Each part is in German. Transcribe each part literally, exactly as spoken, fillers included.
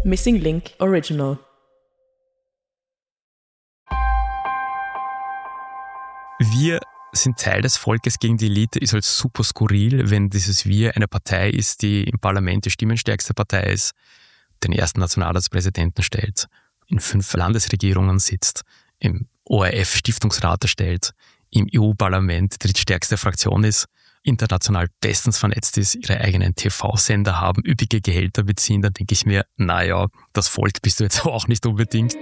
Missing Link Original. Wir sind Teil des Volkes gegen die Elite ist halt super skurril, wenn dieses Wir eine Partei ist, die im Parlament die stimmenstärkste Partei ist, den ersten Nationalratspräsidenten stellt, in fünf Landesregierungen sitzt, im O R F-Stiftungsrat stellt, im E U-Parlament drittstärkste Fraktion ist, international bestens vernetzt ist, ihre eigenen T V-Sender haben, üppige Gehälter beziehen, dann denke ich mir, naja, das Volk bist du jetzt auch nicht unbedingt.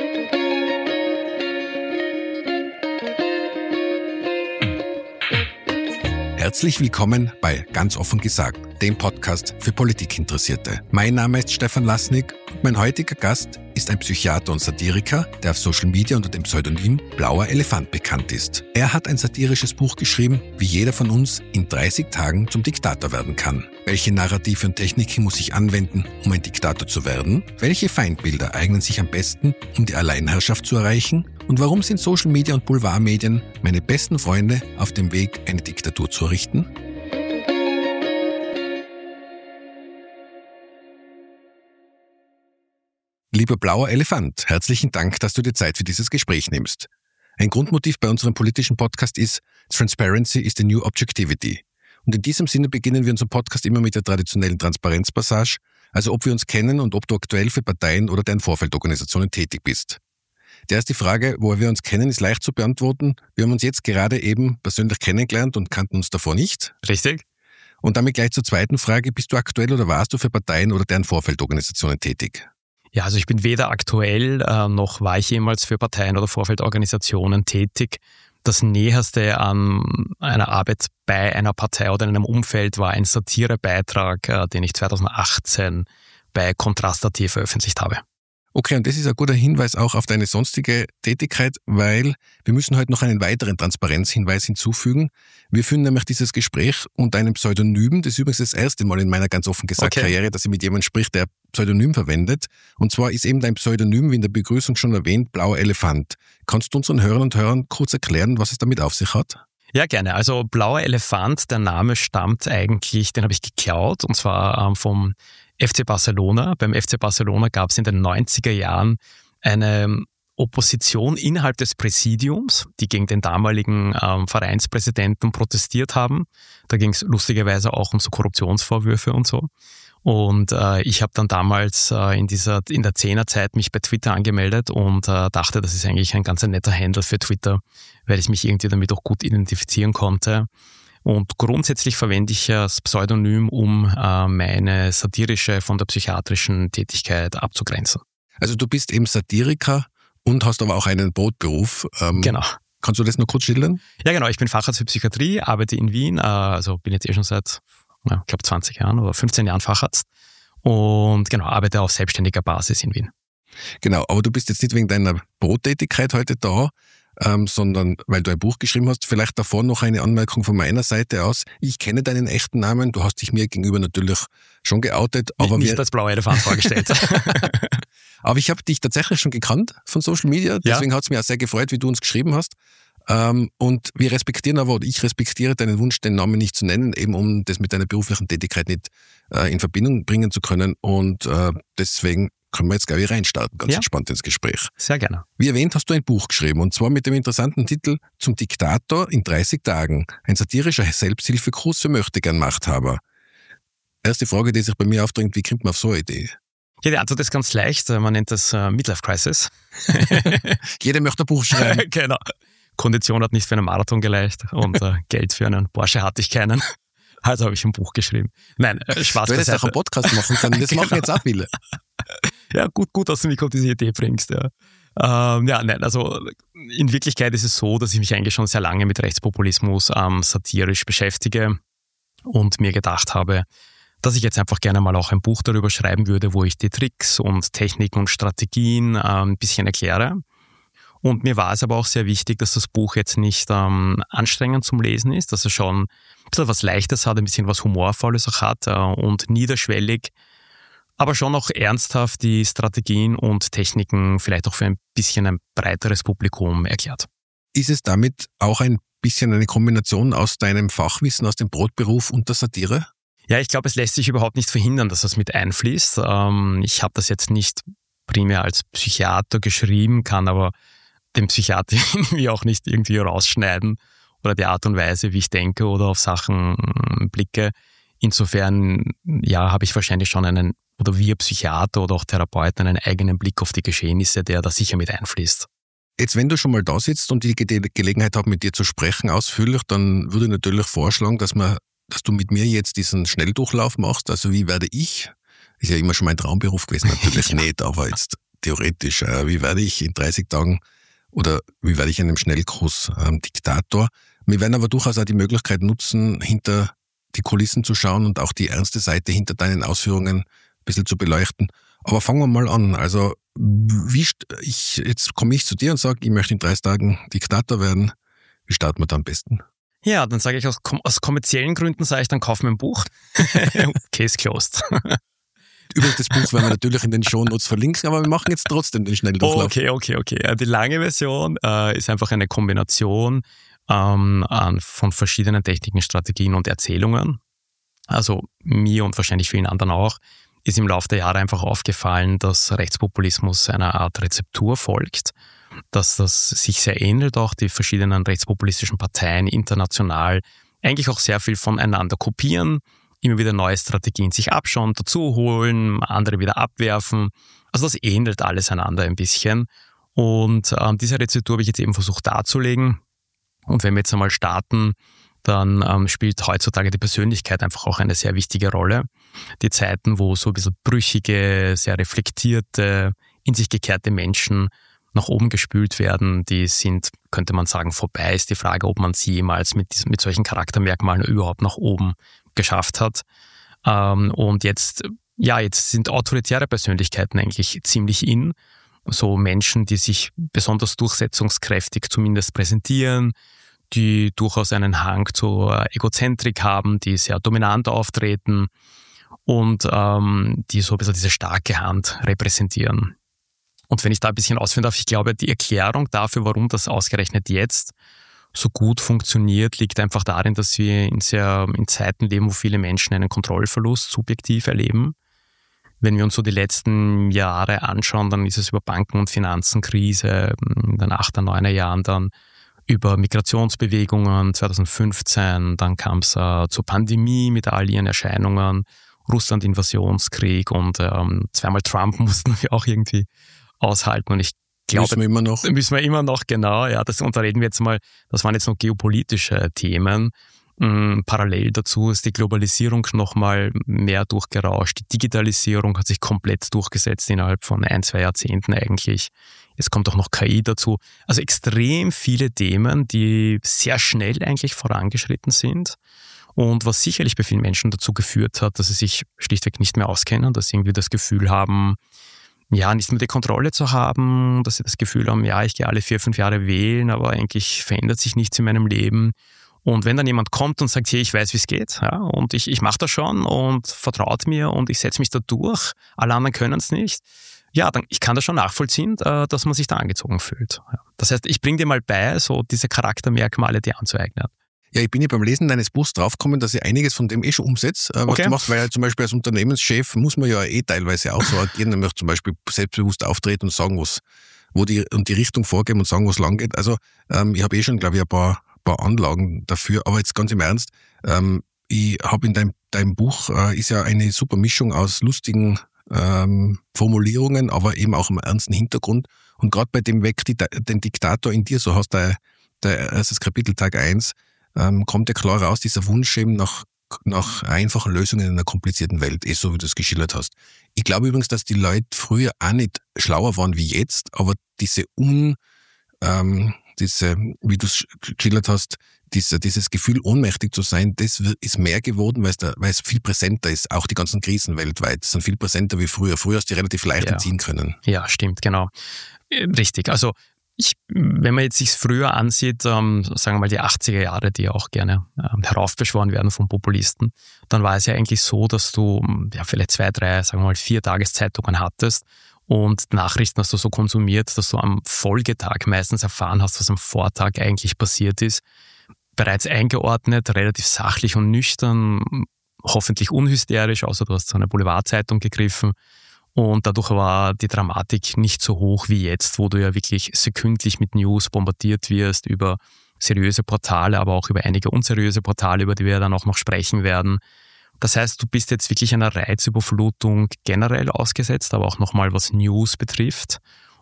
Herzlich willkommen bei Ganz offen gesagt, dem Podcast für Politikinteressierte. Mein Name ist Stefan Lasnik und mein heutiger Gast ist ein Psychiater und Satiriker, der auf Social Media unter dem Pseudonym Blauer Elefant bekannt ist. Er hat ein satirisches Buch geschrieben, wie jeder von uns in dreißig Tagen zum Diktator werden kann. Welche Narrative und Techniken muss ich anwenden, um ein Diktator zu werden? Welche Feindbilder eignen sich am besten, um die Alleinherrschaft zu erreichen? Und warum sind Social Media und Boulevardmedien meine besten Freunde auf dem Weg, eine Diktatur zu errichten? Lieber Blauer Elefant, herzlichen Dank, dass du dir Zeit für dieses Gespräch nimmst. Ein Grundmotiv bei unserem politischen Podcast ist, Transparency is the new objectivity. Und in diesem Sinne beginnen wir unseren Podcast immer mit der traditionellen Transparenzpassage, also ob wir uns kennen und ob du aktuell für Parteien oder deren Vorfeldorganisationen tätig bist. Die erste Frage, woher wir uns kennen, ist leicht zu beantworten. Wir haben uns jetzt gerade eben persönlich kennengelernt und kannten uns davor nicht. Richtig. Und damit gleich zur zweiten Frage, bist du aktuell oder warst du für Parteien oder deren Vorfeldorganisationen tätig? Ja, also ich bin weder aktuell, äh, noch war ich jemals für Parteien oder Vorfeldorganisationen tätig. Das Näherste an einer Arbeit bei einer Partei oder in einem Umfeld war ein Satirebeitrag, äh, den ich zweitausendachtzehn bei Kontrast Punkt A T veröffentlicht habe. Okay, und das ist ein guter Hinweis auch auf deine sonstige Tätigkeit, weil wir müssen heute noch einen weiteren Transparenzhinweis hinzufügen. Wir führen nämlich dieses Gespräch unter einem Pseudonym. Das ist übrigens das erste Mal in meiner ganz offen gesagt okay. Karriere, dass ich mit jemandem spricht, der Pseudonym verwendet. Und zwar ist eben dein Pseudonym, wie in der Begrüßung schon erwähnt, Blauer Elefant. Kannst du unseren Hörern und Hörern kurz erklären, was es damit auf sich hat? Ja, gerne. Also Blauer Elefant, der Name stammt eigentlich, den habe ich geklaut, und zwar ähm, vom F C Barcelona. Beim F C Barcelona gab es in den neunziger Jahren eine Opposition innerhalb des Präsidiums, die gegen den damaligen ähm, Vereinspräsidenten protestiert haben. Da ging es lustigerweise auch um so Korruptionsvorwürfe und so. Und äh, ich habe dann damals äh, in dieser in der Zehnerzeit mich bei Twitter angemeldet und äh, dachte, das ist eigentlich ein ganz netter Handle für Twitter, weil ich mich irgendwie damit auch gut identifizieren konnte. Und grundsätzlich verwende ich das Pseudonym, um äh, meine satirische von der psychiatrischen Tätigkeit abzugrenzen. Also du bist eben Satiriker und hast aber auch einen Brotberuf. Ähm, genau. Kannst du das noch kurz schildern? Ja, genau. Ich bin Facharzt für Psychiatrie, arbeite in Wien, äh, also bin jetzt eh schon seit, ja, ich glaube, zwanzig Jahren oder fünfzehn Jahren Facharzt und genau, arbeite auf selbstständiger Basis in Wien. Genau, aber du bist jetzt nicht wegen deiner Brottätigkeit heute da, Ähm, sondern weil du ein Buch geschrieben hast. Vielleicht davor noch eine Anmerkung von meiner Seite aus. Ich kenne deinen echten Namen, du hast dich mir gegenüber natürlich schon geoutet. Aber nicht wir, als Blauer Elefant vorgestellt. Aber ich habe dich tatsächlich schon gekannt von Social Media, deswegen ja. Hat es mich auch sehr gefreut, wie du uns geschrieben hast. Ähm, und wir respektieren aber, oder ich respektiere deinen Wunsch, den Namen nicht zu nennen, eben um das mit deiner beruflichen Tätigkeit nicht äh, in Verbindung bringen zu können. Und äh, deswegen können wir jetzt, glaube ich, reinstarten, ganz ja. entspannt ins Gespräch. Sehr gerne. Wie erwähnt, hast du ein Buch geschrieben, und zwar mit dem interessanten Titel Zum Diktator in dreißig Tagen. Ein satirischer Selbsthilfekurs für Möchtegern-Machthaber. Erste Frage, die sich bei mir aufdrängt, wie kommt man auf so eine Idee? Ja, die Antwort ist ganz leicht. Man nennt das äh, Midlife Crisis. Jeder möchte ein Buch schreiben. Genau. Kondition hat nicht für einen Marathon gereicht und äh, Geld für einen Porsche hatte ich keinen. Also habe ich ein Buch geschrieben. Nein, äh, Spaß beiseite. Du hättest auch einen Podcast machen können, das genau. machen jetzt auch viele. Ja, gut, gut, dass du mich auf diese Idee bringst. Ja. Ähm, ja, nein, also in Wirklichkeit ist es so, dass ich mich eigentlich schon sehr lange mit Rechtspopulismus ähm, satirisch beschäftige und mir gedacht habe, dass ich jetzt einfach gerne mal auch ein Buch darüber schreiben würde, wo ich die Tricks und Techniken und Strategien äh, ein bisschen erkläre. Und mir war es aber auch sehr wichtig, dass das Buch jetzt nicht ähm, anstrengend zum Lesen ist, dass es schon ein bisschen was Leichtes hat, ein bisschen was Humorvolles auch hat äh, und niederschwellig, aber schon auch ernsthaft die Strategien und Techniken vielleicht auch für ein bisschen ein breiteres Publikum erklärt. Ist es damit auch ein bisschen eine Kombination aus deinem Fachwissen, aus dem Brotberuf und der Satire? Ja, ich glaube, es lässt sich überhaupt nicht verhindern, dass das mit einfließt. Ähm, ich habe das jetzt nicht primär als Psychiater geschrieben, kann aber den Psychiater irgendwie auch nicht irgendwie rausschneiden oder die Art und Weise, wie ich denke oder auf Sachen blicke. Insofern, ja, habe ich wahrscheinlich schon einen, oder wir Psychiater oder auch Therapeuten, einen eigenen Blick auf die Geschehnisse, der da sicher mit einfließt. Jetzt, wenn du schon mal da sitzt und die Ge- Gelegenheit habe, mit dir zu sprechen ausführlich, dann würde ich natürlich vorschlagen, dass man, dass du mit mir jetzt diesen Schnelldurchlauf machst. Also wie werde ich, ist ja immer schon mein Traumberuf gewesen, natürlich ja. nicht, aber jetzt theoretisch, äh, wie werde ich in dreißig Tagen oder wie werde ich in einem Schnellkurs ähm, Diktator? Wir werden aber durchaus auch die Möglichkeit nutzen, hinter die Kulissen zu schauen und auch die ernste Seite hinter deinen Ausführungen ein bisschen zu beleuchten. Aber fangen wir mal an. Also wie ich jetzt komme ich zu dir und sage, ich möchte in dreißig Tagen Diktator werden. Wie starten wir da am besten? Ja, dann sage ich aus, aus kommerziellen Gründen, sage ich, dann kauf mir ein Buch. Case closed. Übrigens, das Buch werden wir natürlich in den Shownotes verlinken, aber wir machen jetzt trotzdem den Schnelldurchlauf. Okay, okay, okay. Die lange Version äh, ist einfach eine Kombination ähm, von verschiedenen Techniken, Strategien und Erzählungen. Also mir und wahrscheinlich vielen anderen auch, ist im Laufe der Jahre einfach aufgefallen, dass Rechtspopulismus einer Art Rezeptur folgt, dass das sich sehr ähnelt, auch die verschiedenen rechtspopulistischen Parteien international eigentlich auch sehr viel voneinander kopieren, immer wieder neue Strategien sich abschauen, dazu holen, andere wieder abwerfen. Also das ähnelt alles einander ein bisschen. Und ähm, diese Rezeptur habe ich jetzt eben versucht darzulegen. Und wenn wir jetzt einmal starten, dann ähm, spielt heutzutage die Persönlichkeit einfach auch eine sehr wichtige Rolle. Die Zeiten, wo so ein bisschen brüchige, sehr reflektierte, in sich gekehrte Menschen nach oben gespült werden, die sind, könnte man sagen, vorbei. Ist die Frage, ob man sie jemals mit, mit solchen Charaktermerkmalen überhaupt nach oben geschafft hat. Ähm, und jetzt, ja, jetzt sind autoritäre Persönlichkeiten eigentlich ziemlich in. So Menschen, die sich besonders durchsetzungskräftig zumindest präsentieren, die durchaus einen Hang zur Egozentrik haben, die sehr dominant auftreten und ähm, die so ein bisschen diese starke Hand repräsentieren. Und wenn ich da ein bisschen ausführen darf, ich glaube, die Erklärung dafür, warum das ausgerechnet jetzt so gut funktioniert, liegt einfach darin, dass wir in, sehr, in Zeiten leben, wo viele Menschen einen Kontrollverlust subjektiv erleben. Wenn wir uns so die letzten Jahre anschauen, dann ist es über Banken- und Finanzenkrise in den achter, neuner Jahren dann über Migrationsbewegungen zwanzig fünfzehn, dann kam es äh, zur Pandemie mit all ihren Erscheinungen, Russland-Invasionskrieg und ähm, zweimal Trump mussten wir auch irgendwie aushalten. Und ich glaube, müssen wir immer noch. Müssen wir immer noch, genau. Ja, das, und da reden wir jetzt mal, das waren jetzt noch geopolitische Themen. Ähm, parallel dazu ist die Globalisierung nochmal mehr durchgerauscht. Die Digitalisierung hat sich komplett durchgesetzt innerhalb von ein, zwei Jahrzehnten eigentlich. Jetzt kommt auch noch K I dazu. Also extrem viele Themen, die sehr schnell eigentlich vorangeschritten sind. Und was sicherlich bei vielen Menschen dazu geführt hat, dass sie sich schlichtweg nicht mehr auskennen, dass sie irgendwie das Gefühl haben, ja, nicht mehr die Kontrolle zu haben, dass sie das Gefühl haben, ja, ich gehe alle vier, fünf Jahre wählen, aber eigentlich verändert sich nichts in meinem Leben. Und wenn dann jemand kommt und sagt, hey, ich weiß, wie es geht, ja, und ich, ich mache das schon und vertraut mir und ich setze mich da durch, alle anderen können es nicht, ja, dann ich kann das schon nachvollziehen, dass man sich da angezogen fühlt. Ja. Das heißt, ich bringe dir mal bei, so diese Charaktermerkmale dir anzueignen. Ja, ich bin ja beim Lesen deines Buchs draufgekommen, dass ich einiges von dem eh schon umsetze, was okay. du machst, weil ja zum Beispiel als Unternehmenschef muss man ja eh teilweise auch so agieren, nämlich zum Beispiel selbstbewusst auftreten und sagen, was, wo die, und die Richtung vorgeben und sagen, was lang geht. Also, ähm, ich habe eh schon, glaube ich, ein paar, paar Anlagen dafür, aber jetzt ganz im Ernst, ähm, ich habe in deinem, deinem Buch, äh, ist ja eine super Mischung aus lustigen ähm, Formulierungen, aber eben auch einem ernsten Hintergrund. Und gerade bei dem Weg, die, den Diktator in dir, so hast du der erstes Kapitel, Tag eins, ähm, kommt ja klar raus, dieser Wunsch eben nach, nach einfachen Lösungen in einer komplizierten Welt, eh so wie du es geschildert hast. Ich glaube übrigens, dass die Leute früher auch nicht schlauer waren wie jetzt, aber diese un, ähm, diese, wie du es geschildert hast, diese, dieses Gefühl, ohnmächtig zu sein, das ist mehr geworden, weil es, da, weil es viel präsenter ist. Auch die ganzen Krisen weltweit sind viel präsenter wie früher. Früher hast du die relativ leicht ja. entziehen können. Ja, stimmt, genau. Richtig. Also, ich, wenn man jetzt sich früher ansieht, ähm, sagen wir mal die achtziger Jahre, die auch gerne ähm, heraufbeschworen werden von Populisten, dann war es ja eigentlich so, dass du ja vielleicht zwei, drei, sagen wir mal vier Tageszeitungen hattest und Nachrichten hast du so konsumiert, dass du am Folgetag meistens erfahren hast, was am Vortag eigentlich passiert ist. Bereits eingeordnet, relativ sachlich und nüchtern, hoffentlich unhysterisch, außer du hast so eine Boulevardzeitung gegriffen. Und dadurch war die Dramatik nicht so hoch wie jetzt, wo du ja wirklich sekündlich mit News bombardiert wirst über seriöse Portale, aber auch über einige unseriöse Portale, über die wir dann auch noch sprechen werden. Das heißt, du bist jetzt wirklich einer Reizüberflutung generell ausgesetzt, aber auch nochmal was News betrifft.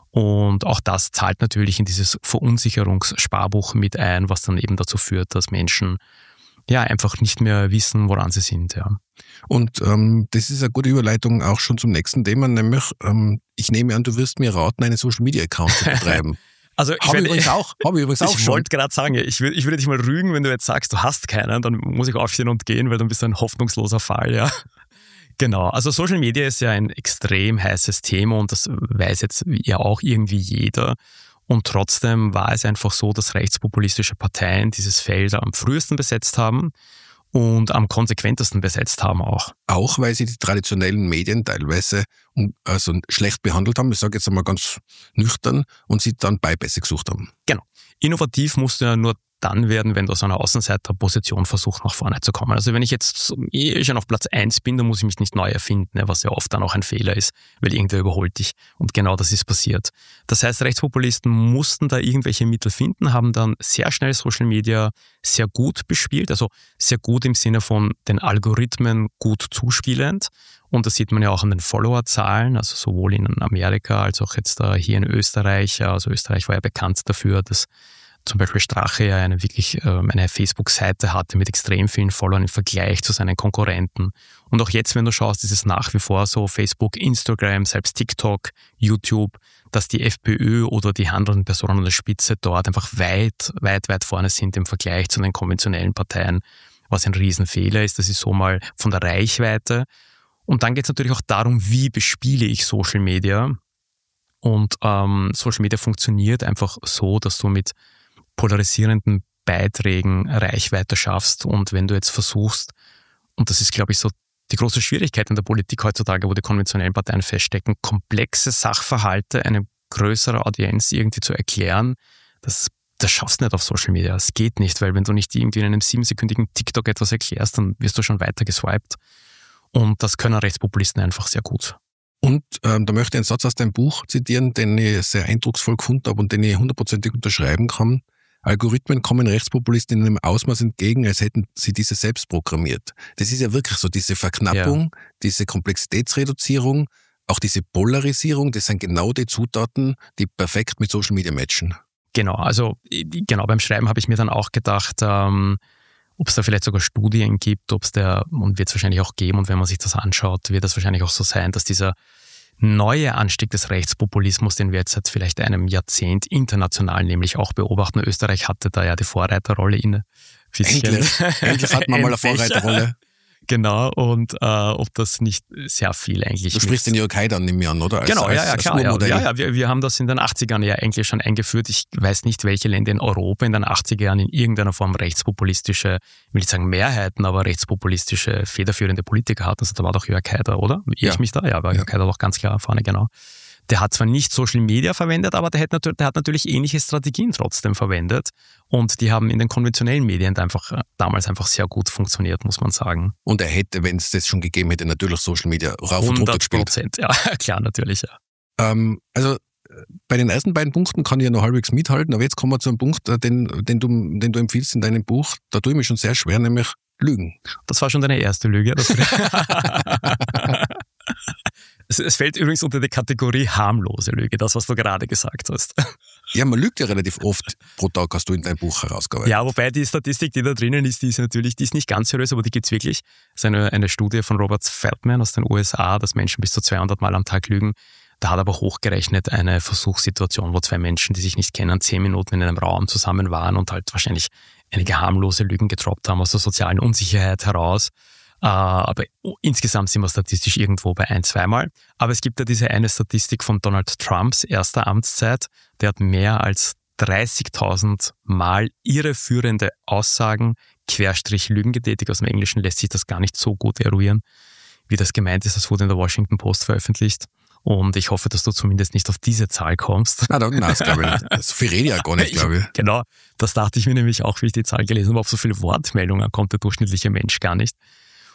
Und auch das zahlt natürlich in dieses Verunsicherungssparbuch mit ein, was dann eben dazu führt, dass Menschen ja einfach nicht mehr wissen, woran sie sind. Ja. Und ähm, das ist eine gute Überleitung auch schon zum nächsten Thema, nämlich ähm, ich nehme an, du wirst mir raten, einen Social-Media-Account zu betreiben. Also ich habe ich übrigens auch, hab ich übrigens auch ich schon. wollte gerade sagen, ich würde ich würde dich mal rügen, wenn du jetzt sagst, du hast keinen, dann muss ich aufstehen und gehen, weil dann bist du ein hoffnungsloser Fall, ja. Genau, also Social Media ist ja ein extrem heißes Thema und das weiß jetzt ja auch irgendwie jeder. Und trotzdem war es einfach so, dass rechtspopulistische Parteien dieses Feld am frühesten besetzt haben und am konsequentesten besetzt haben auch. Auch weil sie die traditionellen Medien teilweise also schlecht behandelt haben, ich sage jetzt einmal ganz nüchtern, und sie dann Beipässe gesucht haben. Genau. Innovativ musst du ja nur dann werden, wenn du aus einer Außenseiterposition versuchst, nach vorne zu kommen. Also wenn ich jetzt eh schon auf Platz eins bin, dann muss ich mich nicht neu erfinden, was ja oft dann auch ein Fehler ist, weil irgendwer überholt dich. Und genau das ist passiert. Das heißt, Rechtspopulisten mussten da irgendwelche Mittel finden, haben dann sehr schnell Social Media sehr gut bespielt, also sehr gut im Sinne von den Algorithmen gut zuspielend. Und das sieht man ja auch an den Followerzahlen, also sowohl in Amerika als auch jetzt hier in Österreich. Also Österreich war ja bekannt dafür, dass zum Beispiel Strache ja eine wirklich ähm, eine Facebook-Seite hatte mit extrem vielen Followern im Vergleich zu seinen Konkurrenten. Und auch jetzt, wenn du schaust, ist es nach wie vor so, Facebook, Instagram, selbst TikTok, YouTube, dass die FPÖ oder die handelnden Personen an der Spitze dort einfach weit, weit, weit vorne sind im Vergleich zu den konventionellen Parteien, was ein Riesenfehler ist. Das ist so mal von der Reichweite. Und dann geht es natürlich auch darum, wie bespiele ich Social Media. Und ähm, Social Media funktioniert einfach so, dass du mit polarisierenden Beiträgen Reichweite schaffst. Und wenn du jetzt versuchst, und das ist, glaube ich, so die große Schwierigkeit in der Politik heutzutage, wo die konventionellen Parteien feststecken, komplexe Sachverhalte einer größeren Audienz irgendwie zu erklären, das, das schaffst du nicht auf Social Media. Es geht nicht, weil wenn du nicht irgendwie in einem siebensekündigen TikTok etwas erklärst, dann wirst du schon weiter geswiped. Und das können Rechtspopulisten einfach sehr gut. Und ähm, da möchte ich einen Satz aus deinem Buch zitieren, den ich sehr eindrucksvoll gefunden habe und den ich hundertprozentig unterschreiben kann. Algorithmen kommen Rechtspopulisten in einem Ausmaß entgegen, als hätten sie diese selbst programmiert. Das ist ja wirklich so, diese Verknappung, ja. Diese Komplexitätsreduzierung, auch diese Polarisierung, das sind genau die Zutaten, die perfekt mit Social Media matchen. Genau, also genau beim Schreiben habe ich mir dann auch gedacht, ähm, ob es da vielleicht sogar Studien gibt, ob es der, und wird es wahrscheinlich auch geben, und wenn man sich das anschaut, wird es wahrscheinlich auch so sein, dass dieser neue Anstieg des Rechtspopulismus, den wir jetzt seit vielleicht einem Jahrzehnt international nämlich auch beobachten. Österreich hatte da ja die Vorreiterrolle inne. Endlich, endlich hat man mal eine Vorreiterrolle. Genau, und äh, ob das nicht sehr viel eigentlich... Du sprichst den Jörg Haider, nehme ich an, oder? Als, genau, als, ja, ja, als klar. Ja, ja, ja, wir, wir haben das in den achtzigern ja eigentlich schon eingeführt. Ich weiß nicht, welche Länder in Europa in den achtziger Jahren in irgendeiner Form rechtspopulistische, ich will nicht sagen Mehrheiten, aber rechtspopulistische, federführende Politiker hatten. Also da war doch Jörg Haider, oder? Irre ich mich da? Ja, war ja. Jörg Haider doch ganz klar vorne, genau. Der hat zwar nicht Social Media verwendet, aber der hat, natürlich, der hat natürlich ähnliche Strategien trotzdem verwendet. Und die haben in den konventionellen Medien einfach damals einfach sehr gut funktioniert, muss man sagen. Und er hätte, wenn es das schon gegeben hätte, natürlich Social Media rauf und runter gespielt. hundert Prozent, ja, klar, natürlich, ja. Ähm, also bei den ersten beiden Punkten kann ich ja noch halbwegs mithalten, aber jetzt kommen wir zu einem Punkt, den, den, du, den du empfiehlst in deinem Buch. Da tue ich mich schon sehr schwer, nämlich Lügen. Das war schon deine erste Lüge. Das Es, es fällt übrigens unter die Kategorie harmlose Lüge, das, was du gerade gesagt hast. Ja, man lügt ja relativ oft pro Tag, hast du in deinem Buch herausgearbeitet. Ja, wobei die Statistik, die da drinnen ist, die ist natürlich, die ist nicht ganz seriös, aber die gibt's wirklich. Das ist eine, eine Studie von Robert Feldman aus den U S A, dass Menschen bis zu zweihundert Mal am Tag lügen. Da hat aber hochgerechnet eine Versuchssituation, wo zwei Menschen, die sich nicht kennen, zehn Minuten in einem Raum zusammen waren und halt wahrscheinlich einige harmlose Lügen getroppt haben aus der sozialen Unsicherheit heraus. Uh, aber insgesamt sind wir statistisch irgendwo bei ein-, zweimal. Aber es gibt ja diese eine Statistik von Donald Trumps erster Amtszeit. Der hat mehr als dreißigtausend Mal irreführende Aussagen, Querstrich Lügen getätigt. Aus dem Englischen lässt sich das gar nicht so gut eruieren, wie das gemeint ist. Das wurde in der Washington Post veröffentlicht. Und ich hoffe, dass du zumindest nicht auf diese Zahl kommst. Ah, nein, das glaube ich nicht. So viel rede ich ja gar nicht, glaube ich. Genau, das dachte ich mir nämlich auch, wie ich die Zahl gelesen habe. Auf so viele Wortmeldungen kommt der durchschnittliche Mensch gar nicht.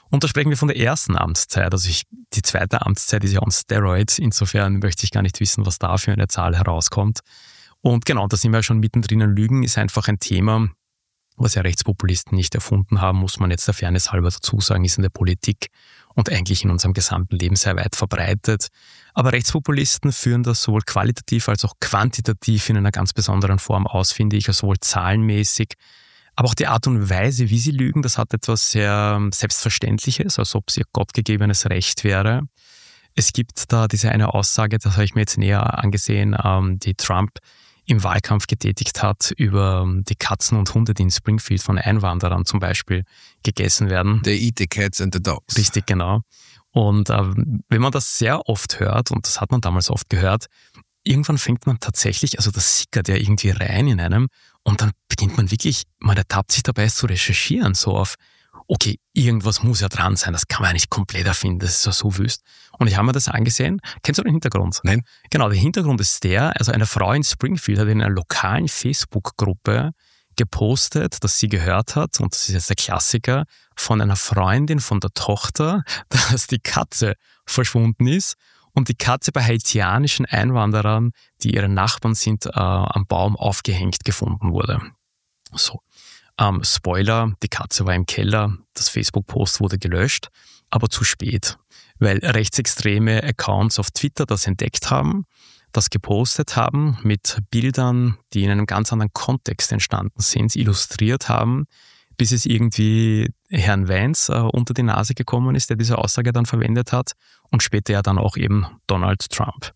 Und da sprechen wir von der ersten Amtszeit. Also ich, die zweite Amtszeit ist ja on Steroids. Insofern möchte ich gar nicht wissen, was da für eine Zahl herauskommt. Und genau, da sind wir ja schon mittendrin. Lügen ist einfach ein Thema, was ja Rechtspopulisten nicht erfunden haben, muss man jetzt der Fairness halber dazu sagen, ist in der Politik und eigentlich in unserem gesamten Leben sehr weit verbreitet. Aber Rechtspopulisten führen das sowohl qualitativ als auch quantitativ in einer ganz besonderen Form aus, finde ich, also sowohl zahlenmäßig, aber auch die Art und Weise, wie sie lügen, das hat etwas sehr Selbstverständliches, als ob es ihr gottgegebenes Recht wäre. Es gibt da diese eine Aussage, das habe ich mir jetzt näher angesehen, die Trump im Wahlkampf getätigt hat über die Katzen und Hunde, die in Springfield von Einwanderern zum Beispiel gegessen werden. They eat the cats and the dogs. Richtig, genau. Und äh, wenn man das sehr oft hört, und das hat man damals oft gehört, irgendwann fängt man tatsächlich, also das sickert ja irgendwie rein in einem und dann beginnt man wirklich, man ertappt sich dabei, es zu recherchieren, so auf, okay, irgendwas muss ja dran sein, das kann man ja nicht komplett erfinden, das ist ja so wüst. Und ich habe mir das angesehen. Kennst du den Hintergrund? Nein. Genau, der Hintergrund ist der, also eine Frau in Springfield hat in einer lokalen Facebook-Gruppe gepostet, dass sie gehört hat, und das ist jetzt der Klassiker, von einer Freundin von der Tochter, dass die Katze verschwunden ist und die Katze bei haitianischen Einwanderern, die ihre Nachbarn sind, äh, am Baum aufgehängt gefunden wurde. So. Ähm, Spoiler, die Katze war im Keller, das Facebook-Post wurde gelöscht, aber zu spät, weil rechtsextreme Accounts auf Twitter das entdeckt haben, das gepostet haben mit Bildern, die in einem ganz anderen Kontext entstanden sind, illustriert haben, bis es irgendwie Herrn Vance äh, unter die Nase gekommen ist, der diese Aussage dann verwendet hat und später ja dann auch eben Donald Trump.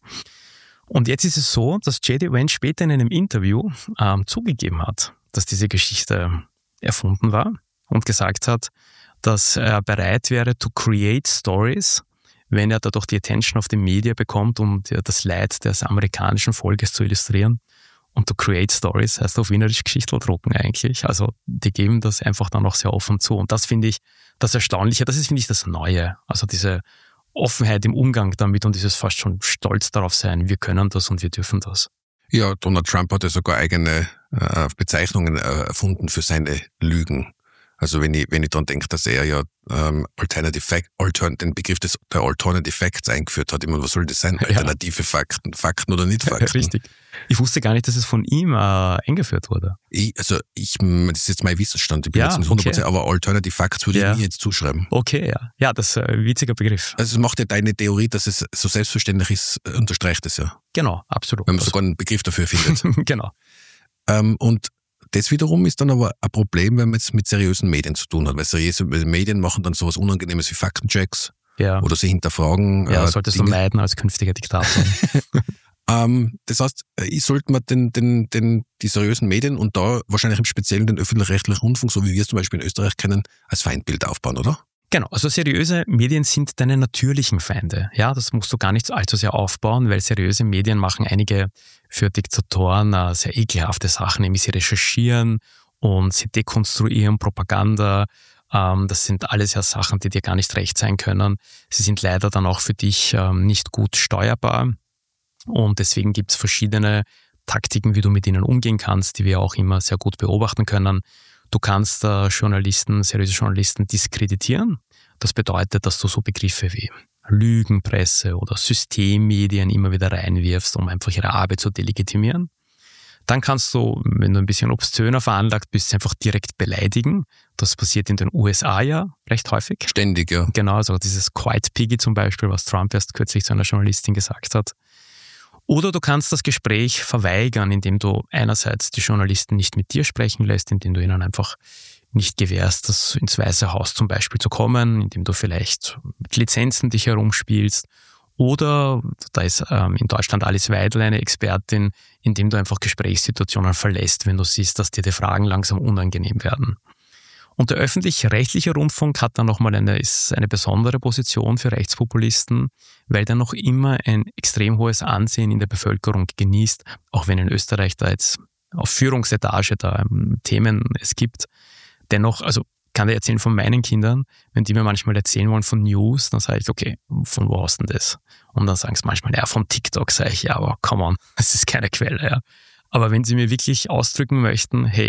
Und jetzt ist es so, dass J D. Vance später in einem Interview ähm, zugegeben hat, dass diese Geschichte erfunden war und gesagt hat, dass er bereit wäre to create stories, wenn er dadurch die Attention auf die Media bekommt, um das Leid des amerikanischen Volkes zu illustrieren. Und to create stories heißt auf Wienerisch Geschichtel drucken eigentlich. Also die geben das einfach dann auch sehr offen zu. Und das finde ich das Erstaunliche, das ist, finde ich, das Neue. Also diese Offenheit im Umgang damit und dieses fast schon Stolz darauf sein, wir können das und wir dürfen das. Ja, Donald Trump hat ja sogar eigene äh, Bezeichnungen äh, erfunden für seine Lügen. Also wenn ich, wenn ich daran denke, dass er ja ähm, Alternative Fact, Altern, den Begriff des der Alternative Facts eingeführt hat. Ich meine, was soll das sein? Alternative ja. Fakten, Fakten oder nicht Fakten? Richtig. Ich wusste gar nicht, dass es von ihm äh, eingeführt wurde. Ich, also ich, das ist jetzt mein Wissensstand, ich bin ja, jetzt nicht hundert Prozent, okay. aber Alternative Facts würde ja. ich mir jetzt zuschreiben. Okay, ja. Ja, das ist ein witziger Begriff. Also es macht ja deine Theorie, dass es so selbstverständlich ist, unterstreicht es ja. Genau, absolut. Wenn man sogar einen Begriff dafür findet. Genau. Ähm, und das wiederum ist dann aber ein Problem, wenn man jetzt mit seriösen Medien zu tun hat, weil seriöse Medien machen dann sowas Unangenehmes wie Faktenchecks ja. oder sie hinterfragen. Ja, äh, solltest Dinge. Du meiden als künftiger Diktator. ähm, das heißt, ich sollte man den, den, den, die seriösen Medien und da wahrscheinlich im Speziellen den öffentlich-rechtlichen Rundfunk, so wie wir es zum Beispiel in Österreich kennen, als Feindbild aufbauen, oder? Genau, also seriöse Medien sind deine natürlichen Feinde. Ja, das musst du gar nicht allzu sehr aufbauen, weil seriöse Medien machen einige für Diktatoren äh, sehr ekelhafte Sachen, nämlich sie recherchieren und sie dekonstruieren Propaganda. Ähm, das sind alles ja Sachen, die dir gar nicht recht sein können. Sie sind leider dann auch für dich ähm, nicht gut steuerbar und deswegen gibt es verschiedene Taktiken, wie du mit ihnen umgehen kannst, die wir auch immer sehr gut beobachten können. Du kannst äh, Journalisten, seriöse Journalisten diskreditieren. Das bedeutet, dass du so Begriffe wie Lügenpresse oder Systemmedien immer wieder reinwirfst, um einfach ihre Arbeit zu delegitimieren. Dann kannst du, wenn du ein bisschen obszöner veranlagt bist, einfach direkt beleidigen. Das passiert in den U S A ja recht häufig. Ständig, ja. Genau, also dieses Quiet Piggy zum Beispiel, was Trump erst kürzlich zu einer Journalistin gesagt hat. Oder du kannst das Gespräch verweigern, indem du einerseits die Journalisten nicht mit dir sprechen lässt, indem du ihnen einfach nicht gewährst, das ins Weiße Haus zum Beispiel zu kommen, indem du vielleicht mit Lizenzen dich herumspielst. Oder, da ist ähm, in Deutschland Alice Weidel eine Expertin, indem du einfach Gesprächssituationen verlässt, wenn du siehst, dass dir die Fragen langsam unangenehm werden. Und der öffentlich-rechtliche Rundfunk hat dann nochmal eine, ist eine besondere Position für Rechtspopulisten, weil der noch immer ein extrem hohes Ansehen in der Bevölkerung genießt, auch wenn in Österreich da jetzt auf Führungsetage da Themen es gibt. Dennoch, also kann ich erzählen von meinen Kindern, wenn die mir manchmal erzählen wollen von News, dann sage ich, okay, von wo hast du denn das? Und dann sagen sie manchmal, ja, von TikTok, sage ich, ja, aber come on, das ist keine Quelle, ja. Aber wenn sie mir wirklich ausdrücken möchten, hey,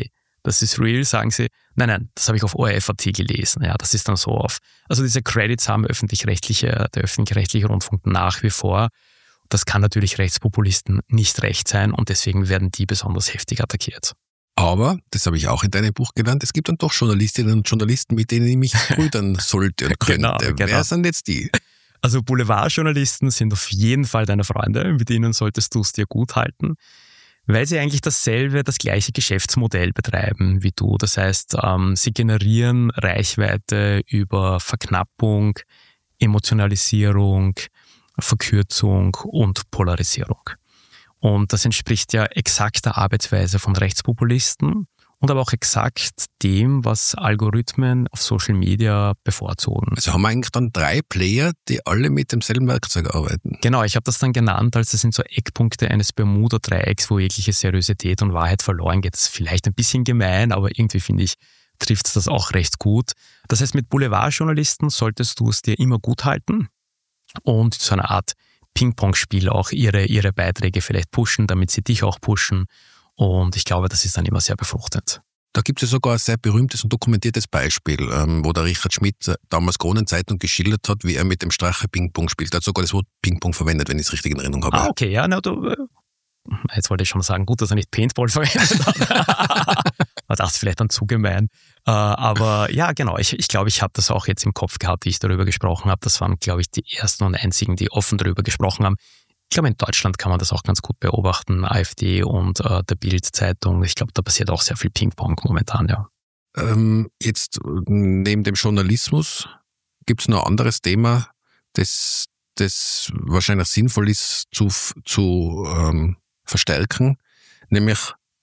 das ist real, sagen sie, nein, nein, das habe ich auf O R F Punkt A T gelesen. Ja, das ist dann so auf. Also diese Credits haben öffentlich-rechtliche, der öffentlich-rechtliche Rundfunk nach wie vor. Das kann natürlich Rechtspopulisten nicht recht sein und deswegen werden die besonders heftig attackiert. Aber, das habe ich auch in deinem Buch gelernt, es gibt dann doch Journalistinnen und Journalisten, mit denen ich mich brüdern sollte und könnte. Genau, genau. Wer sind jetzt die? Also Boulevardjournalisten sind auf jeden Fall deine Freunde, mit ihnen solltest du es dir gut halten, weil sie eigentlich dasselbe, das gleiche Geschäftsmodell betreiben wie du. Das heißt, ähm, sie generieren Reichweite über Verknappung, Emotionalisierung, Verkürzung und Polarisierung. Und das entspricht ja exakt der Arbeitsweise von Rechtspopulisten und aber auch exakt dem, was Algorithmen auf Social Media bevorzugen. Also haben wir eigentlich dann drei Player, die alle mit demselben Werkzeug arbeiten? Genau, ich habe das dann genannt, als das sind so Eckpunkte eines Bermuda-Dreiecks, wo jegliche Seriosität und Wahrheit verloren geht. Das ist vielleicht ein bisschen gemein, aber irgendwie finde ich, trifft es das auch recht gut. Das heißt, mit Boulevardjournalisten solltest du es dir immer gut halten und so eine Art Ping-Pong-Spiel auch ihre, ihre Beiträge vielleicht pushen, damit sie dich auch pushen. Und ich glaube, das ist dann immer sehr befruchtend. Da gibt es ja sogar ein sehr berühmtes und dokumentiertes Beispiel, ähm, wo der Richard Schmidt damals Kronenzeitung geschildert hat, wie er mit dem Strache Ping-Pong spielt. Er hat sogar das Wort Ping-Pong verwendet, wenn ich es richtig in Erinnerung habe. Ah, okay, ja, na, du, jetzt wollte ich schon sagen, gut, dass er nicht Paintball verwendet hat. War das vielleicht dann zu gemein. Äh, aber ja, genau, ich, ich glaube, ich habe das auch jetzt im Kopf gehabt, wie ich darüber gesprochen habe. Das waren, glaube ich, die ersten und einzigen, die offen darüber gesprochen haben. Ich glaube, in Deutschland kann man das auch ganz gut beobachten. AfD und äh, der Bild-Zeitung. Ich glaube, da passiert auch sehr viel Ping-Pong momentan, ja. Ähm, jetzt neben dem Journalismus gibt es noch ein anderes Thema, das, das wahrscheinlich sinnvoll ist zu, zu ähm, verstärken, nämlich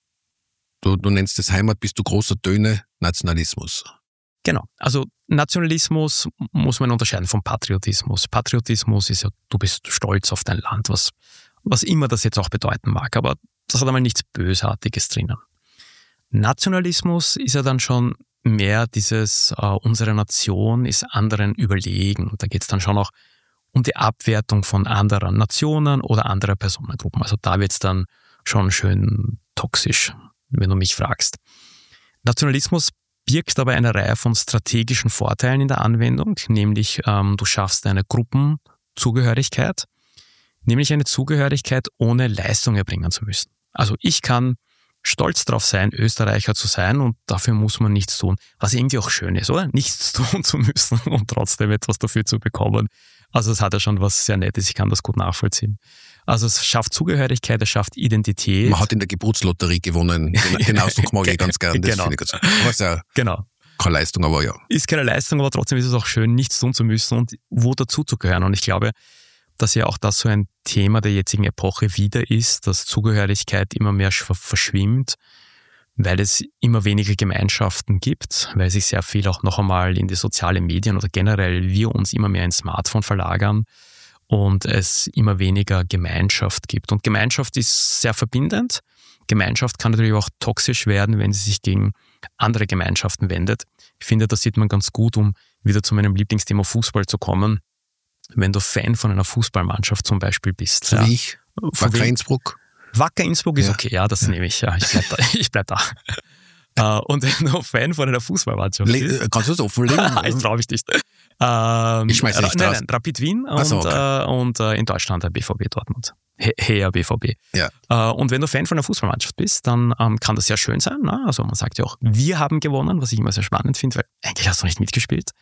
Du, du nennst es Heimat, bist du großer Töne, Nationalismus. Genau. Also Nationalismus muss man unterscheiden vom Patriotismus. Patriotismus ist ja, du bist stolz auf dein Land, was, was immer das jetzt auch bedeuten mag. Aber das hat einmal nichts Bösartiges drinnen. Nationalismus ist ja dann schon mehr dieses, äh, unsere Nation ist anderen überlegen. Da geht es dann schon auch um die Abwertung von anderen Nationen oder anderer Personengruppen. Also da wird es dann schon schön toxisch, wenn du mich fragst. Nationalismus birgt aber eine Reihe von strategischen Vorteilen in der Anwendung, nämlich ähm, du schaffst eine Gruppenzugehörigkeit, nämlich eine Zugehörigkeit, ohne Leistung erbringen zu müssen. Also ich kann stolz darauf sein, Österreicher zu sein und dafür muss man nichts tun, was irgendwie auch schön ist, oder? Nichts tun zu müssen und trotzdem etwas dafür zu bekommen. Also es hat ja schon was sehr Nettes, ich kann das gut nachvollziehen. Also es schafft Zugehörigkeit, es schafft Identität. Man hat in der Geburtslotterie gewonnen. Den Ausdruck mag ich ganz gern. Das genau. finde ich ganz, aber ist ja genau. keine Leistung, aber ja. Ist keine Leistung, aber trotzdem ist es auch schön, nichts tun zu müssen und wo dazu zu gehören. Und ich glaube, dass ja auch das so ein Thema der jetzigen Epoche wieder ist, dass Zugehörigkeit immer mehr verschwimmt, weil es immer weniger Gemeinschaften gibt, weil sich sehr viel auch noch einmal in die sozialen Medien oder generell wir uns immer mehr ins Smartphone verlagern und es immer weniger Gemeinschaft gibt. Und Gemeinschaft ist sehr verbindend. Gemeinschaft kann natürlich auch toxisch werden, wenn sie sich gegen andere Gemeinschaften wendet. Ich finde, das sieht man ganz gut, um wieder zu meinem Lieblingsthema Fußball zu kommen. Wenn du Fan von einer Fußballmannschaft zum Beispiel bist. So ja. wie ich. Wacker Innsbruck. Wacker Innsbruck ist ja. okay, ja, das ja. nehme ich. Ja, ich bleib da. Ich bleib da. Uh, und wenn du Fan von einer Fußballmannschaft Le- bist... Kannst du das offenlegen? Das traue ich nicht. Ähm, ich schmeiße nicht Nein, raus. nein, Rapid Wien und, so, okay. äh, und äh, in Deutschland der B V B Dortmund. He- Her B V B. Ja. Uh, und wenn du Fan von einer Fußballmannschaft bist, dann ähm, kann das sehr schön sein. Ne? Also man sagt ja auch, wir haben gewonnen, was ich immer sehr spannend finde, weil eigentlich hast du nicht mitgespielt.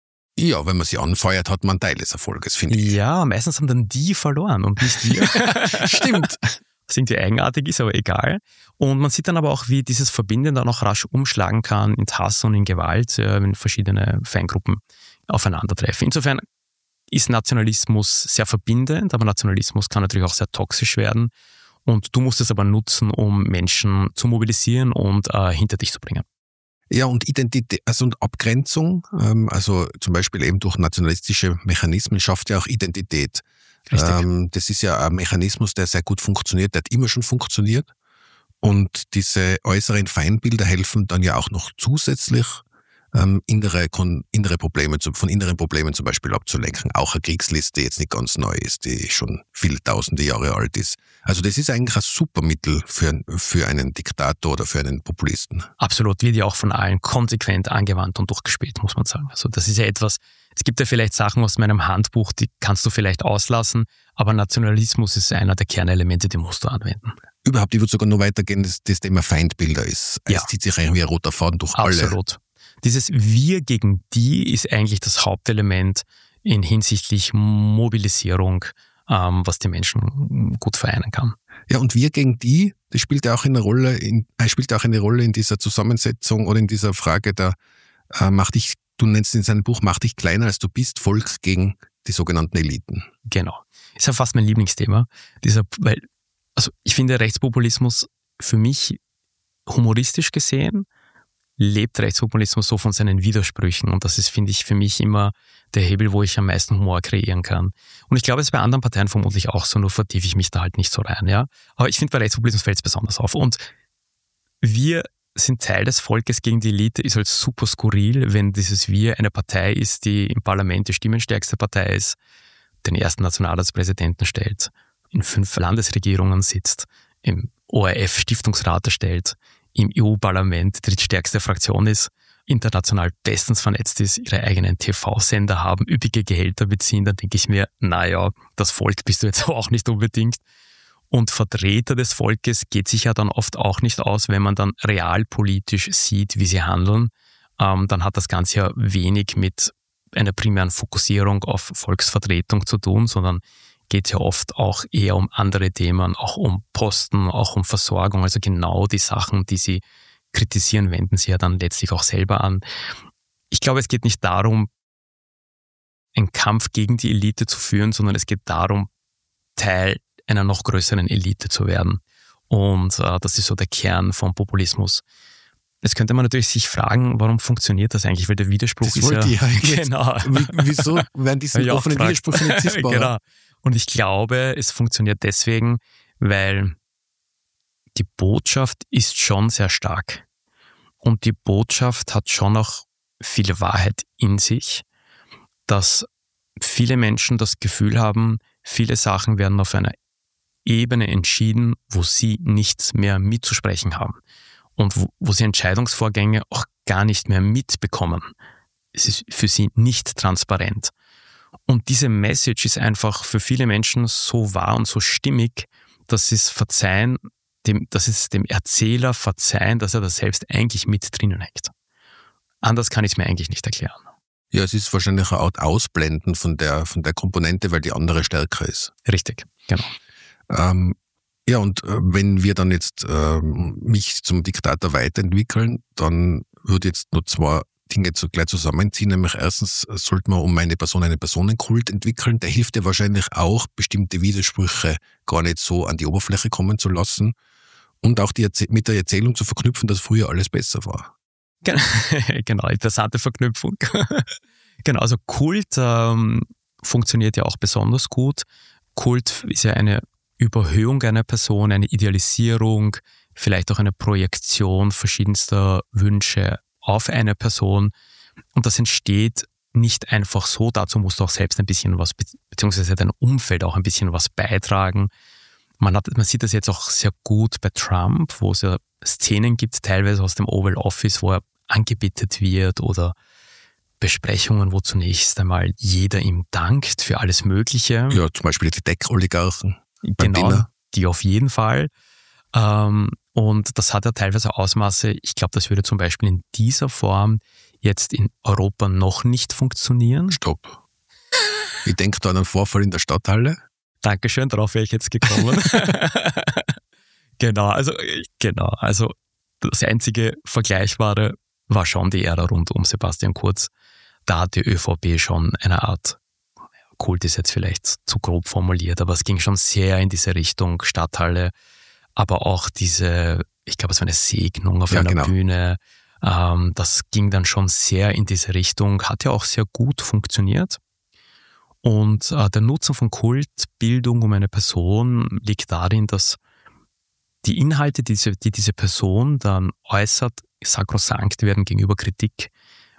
Ja, wenn man sie anfeuert, hat man einen Teil des Erfolges, finde ich. Ja, meistens haben dann die verloren und nicht wir. Stimmt. Was irgendwie eigenartig ist, aber egal. Und man sieht dann aber auch, wie dieses Verbinden dann auch rasch umschlagen kann in Hass und in Gewalt, wenn verschiedene Fangruppen aufeinandertreffen. Insofern ist Nationalismus sehr verbindend, aber Nationalismus kann natürlich auch sehr toxisch werden. Und du musst es aber nutzen, um Menschen zu mobilisieren und äh, hinter dich zu bringen. Ja, und Identität, also und Abgrenzung, ähm, also zum Beispiel eben durch nationalistische Mechanismen schafft ja auch Identität. Ähm, das ist ja ein Mechanismus, der sehr gut funktioniert, der hat immer schon funktioniert. Und diese äußeren Feindbilder helfen dann ja auch noch zusätzlich, ähm, innere, innere Probleme, von inneren Problemen zum Beispiel abzulenken. Auch eine Kriegsliste, die jetzt nicht ganz neu ist, die schon viele tausende Jahre alt ist. Also das ist eigentlich ein super Mittel für, für einen Diktator oder für einen Populisten. Absolut, wird ja auch von allen konsequent angewandt und durchgespielt, muss man sagen. Also das ist ja etwas, es gibt ja vielleicht Sachen aus meinem Handbuch, die kannst du vielleicht auslassen, aber Nationalismus ist einer der Kernelemente, die musst du anwenden. Überhaupt, ich würde sogar noch weitergehen, dass das Thema Feindbilder ist. Ja. Es zieht sich eigentlich wie ein roter Faden durch alle. Absolut. Dieses Wir gegen die ist eigentlich das Hauptelement in hinsichtlich Mobilisierung, ähm, was die Menschen gut vereinen kann. Ja, und wir gegen die, das spielt ja auch eine Rolle, in, spielt auch eine Rolle in dieser Zusammensetzung oder in dieser Frage der, äh, mach dich, du nennst in seinem Buch, mach dich kleiner als du bist, Volk gegen die sogenannten Eliten. Genau. Ist ja fast mein Lieblingsthema. Dieser, weil, also ich finde Rechtspopulismus für mich humoristisch gesehen, lebt Rechtspopulismus so von seinen Widersprüchen und das ist, finde ich, für mich immer der Hebel, wo ich am meisten Humor kreieren kann. Und ich glaube, es ist bei anderen Parteien vermutlich auch so, nur vertiefe ich mich da halt nicht so rein, ja. Aber ich finde, bei Rechtspopulismus fällt es besonders auf. Und wir sind Teil des Volkes gegen die Elite, ist halt super skurril, wenn dieses Wir eine Partei ist, die im Parlament die stimmenstärkste Partei ist, den ersten Nationalratspräsidenten stellt, in fünf Landesregierungen sitzt, im O R F-Stiftungsrat stellt, im E U-Parlament drittstärkste Fraktion ist, international bestens vernetzt ist, ihre eigenen T V-Sender haben, üppige Gehälter beziehen, dann denke ich mir, naja, das Volk bist du jetzt auch nicht unbedingt. Und Vertreter des Volkes geht sich ja dann oft auch nicht aus, wenn man dann realpolitisch sieht, wie sie handeln. Ähm, dann hat das Ganze ja wenig mit einer primären Fokussierung auf Volksvertretung zu tun, sondern geht es ja oft auch eher um andere Themen, auch um Posten, auch um Versorgung. Also genau die Sachen, die sie kritisieren, wenden sie ja dann letztlich auch selber an. Ich glaube, es geht nicht darum, einen Kampf gegen die Elite zu führen, sondern es geht darum, Teil einer noch größeren Elite zu werden. Und äh, das ist so der Kern vom Populismus. Jetzt könnte man natürlich sich fragen, warum funktioniert das eigentlich? Weil der Widerspruch das ist ja... Ich eigentlich. Genau. Wieso werden diese ja, offenen Widersprüche nicht sichtbar? Genau. Und ich glaube, es funktioniert deswegen, weil die Botschaft ist schon sehr stark. Und die Botschaft hat schon auch viel Wahrheit in sich, dass viele Menschen das Gefühl haben, viele Sachen werden auf einer Ebene entschieden, wo sie nichts mehr mitzusprechen haben und wo, wo sie Entscheidungsvorgänge auch gar nicht mehr mitbekommen. Es ist für sie nicht transparent. Und diese Message ist einfach für viele Menschen so wahr und so stimmig, dass sie es verzeihen, dem, dass es dem Erzähler verzeihen, dass er das selbst eigentlich mit drinnen hängt. Anders kann ich es mir eigentlich nicht erklären. Ja, es ist wahrscheinlich eine Art Ausblenden von der, von der Komponente, weil die andere stärker ist. Richtig, genau. Ähm, ja, und äh, wenn wir dann jetzt äh, mich zum Diktator weiterentwickeln, dann würde jetzt nur zwei Dinge zu, gleich zusammenziehen. Nämlich erstens sollte man um eine Person einen Personenkult entwickeln. Der hilft dir wahrscheinlich auch, bestimmte Widersprüche gar nicht so an die Oberfläche kommen zu lassen und auch die, mit der Erzählung zu verknüpfen, dass früher alles besser war. Genau, interessante Verknüpfung. Genau, also Kult ähm, funktioniert ja auch besonders gut. Kult ist ja eine Überhöhung einer Person, eine Idealisierung, vielleicht auch eine Projektion verschiedenster Wünsche auf eine Person. Und das entsteht nicht einfach so. Dazu musst du auch selbst ein bisschen was, beziehungsweise dein Umfeld auch ein bisschen was beitragen. Man hat, man sieht das jetzt auch sehr gut bei Trump, wo es ja Szenen gibt, teilweise aus dem Oval Office, wo er angebetet wird oder Besprechungen, wo zunächst einmal jeder ihm dankt für alles Mögliche. Ja, zum Beispiel die Tech-Oligarchen. Genau, die auf jeden Fall. Und das hat ja teilweise Ausmaße, ich glaube, das würde zum Beispiel in dieser Form jetzt in Europa noch nicht funktionieren. Stopp. Ich denke da an einen Vorfall in der Stadthalle. Dankeschön, darauf wäre ich jetzt gekommen. Genau, also genau, also das einzige Vergleichbare war schon die Ära rund um Sebastian Kurz. Da hat die ÖVP schon eine Art, Kult ist jetzt vielleicht zu grob formuliert, aber es ging schon sehr in diese Richtung Stadthalle, aber auch diese, ich glaube, es war eine Segnung auf ja, einer genau. Bühne. Ähm, das ging dann schon sehr in diese Richtung, hat ja auch sehr gut funktioniert. Und äh, der Nutzen von Kultbildung um eine Person liegt darin, dass die Inhalte, die diese, die diese Person dann äußert, sakrosankt werden gegenüber Kritik,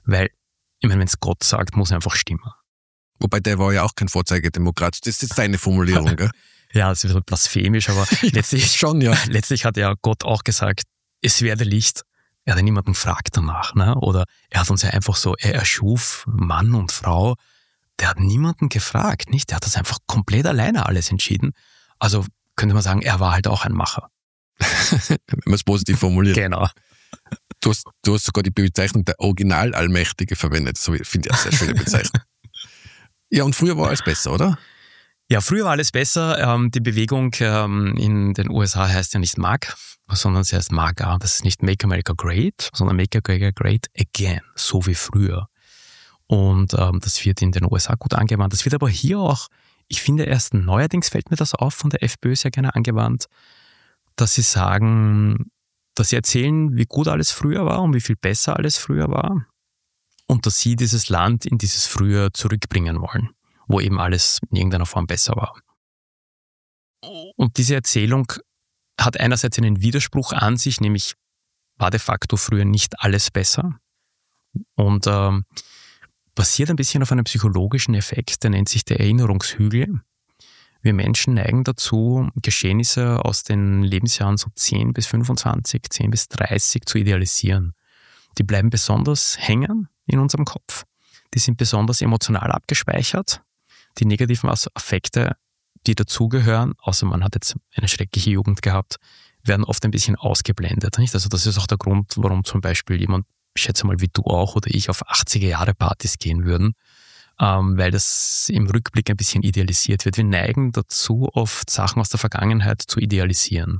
Weil, ich meine, wenn es Gott sagt, muss einfach stimmen. Wobei der war ja auch kein Vorzeigedemokrat. Das ist jetzt deine Formulierung, gell? Ja, das ist ein bisschen blasphemisch, aber letztlich, schon, ja. letztlich hat ja Gott auch gesagt, es werde Licht. Er hat ja niemanden gefragt danach, ne? Oder er hat uns ja einfach so, er erschuf Mann und Frau, der hat niemanden gefragt, nicht? Der hat das einfach komplett alleine alles entschieden. Also könnte man sagen, er war halt auch ein Macher. Wenn man es positiv formuliert. Genau. Du hast, du hast sogar die Bezeichnung der Original-Allmächtige verwendet. So finde ich eine sehr schöne Bezeichnung. Ja, und früher war alles besser, oder? Ja, früher war alles besser. Ähm, die Bewegung ähm, in den U S A heißt ja nicht M A G, sondern sie heißt MAGA. Das ist nicht Make America Great, sondern Make America Great Again, so wie früher. Und ähm, das wird in den U S A gut angewandt. Das wird aber hier auch, ich finde erst neuerdings fällt mir das auf, von der FPÖ sehr gerne angewandt, dass sie sagen, dass sie erzählen, wie gut alles früher war und wie viel besser alles früher war und dass sie dieses Land in dieses Früher zurückbringen wollen, wo eben alles in irgendeiner Form besser war. Und diese Erzählung hat einerseits einen Widerspruch an sich, nämlich war de facto früher nicht alles besser und ähm, basiert ein bisschen auf einem psychologischen Effekt, der nennt sich der Erinnerungshügel. Wir Menschen neigen dazu, Geschehnisse aus den Lebensjahren so zehn bis fünfundzwanzig, zehn bis dreißig zu idealisieren. Die bleiben besonders hängen in unserem Kopf. Die sind besonders emotional abgespeichert. Die negativen Affekte, die dazugehören, außer man hat jetzt eine schreckliche Jugend gehabt, werden oft ein bisschen ausgeblendet. Nicht? Also das ist auch der Grund, warum zum Beispiel jemand, ich schätze mal wie du auch oder ich, auf achtziger-Jahre-Partys gehen würden, ähm, weil das im Rückblick ein bisschen idealisiert wird. Wir neigen dazu, oft Sachen aus der Vergangenheit zu idealisieren.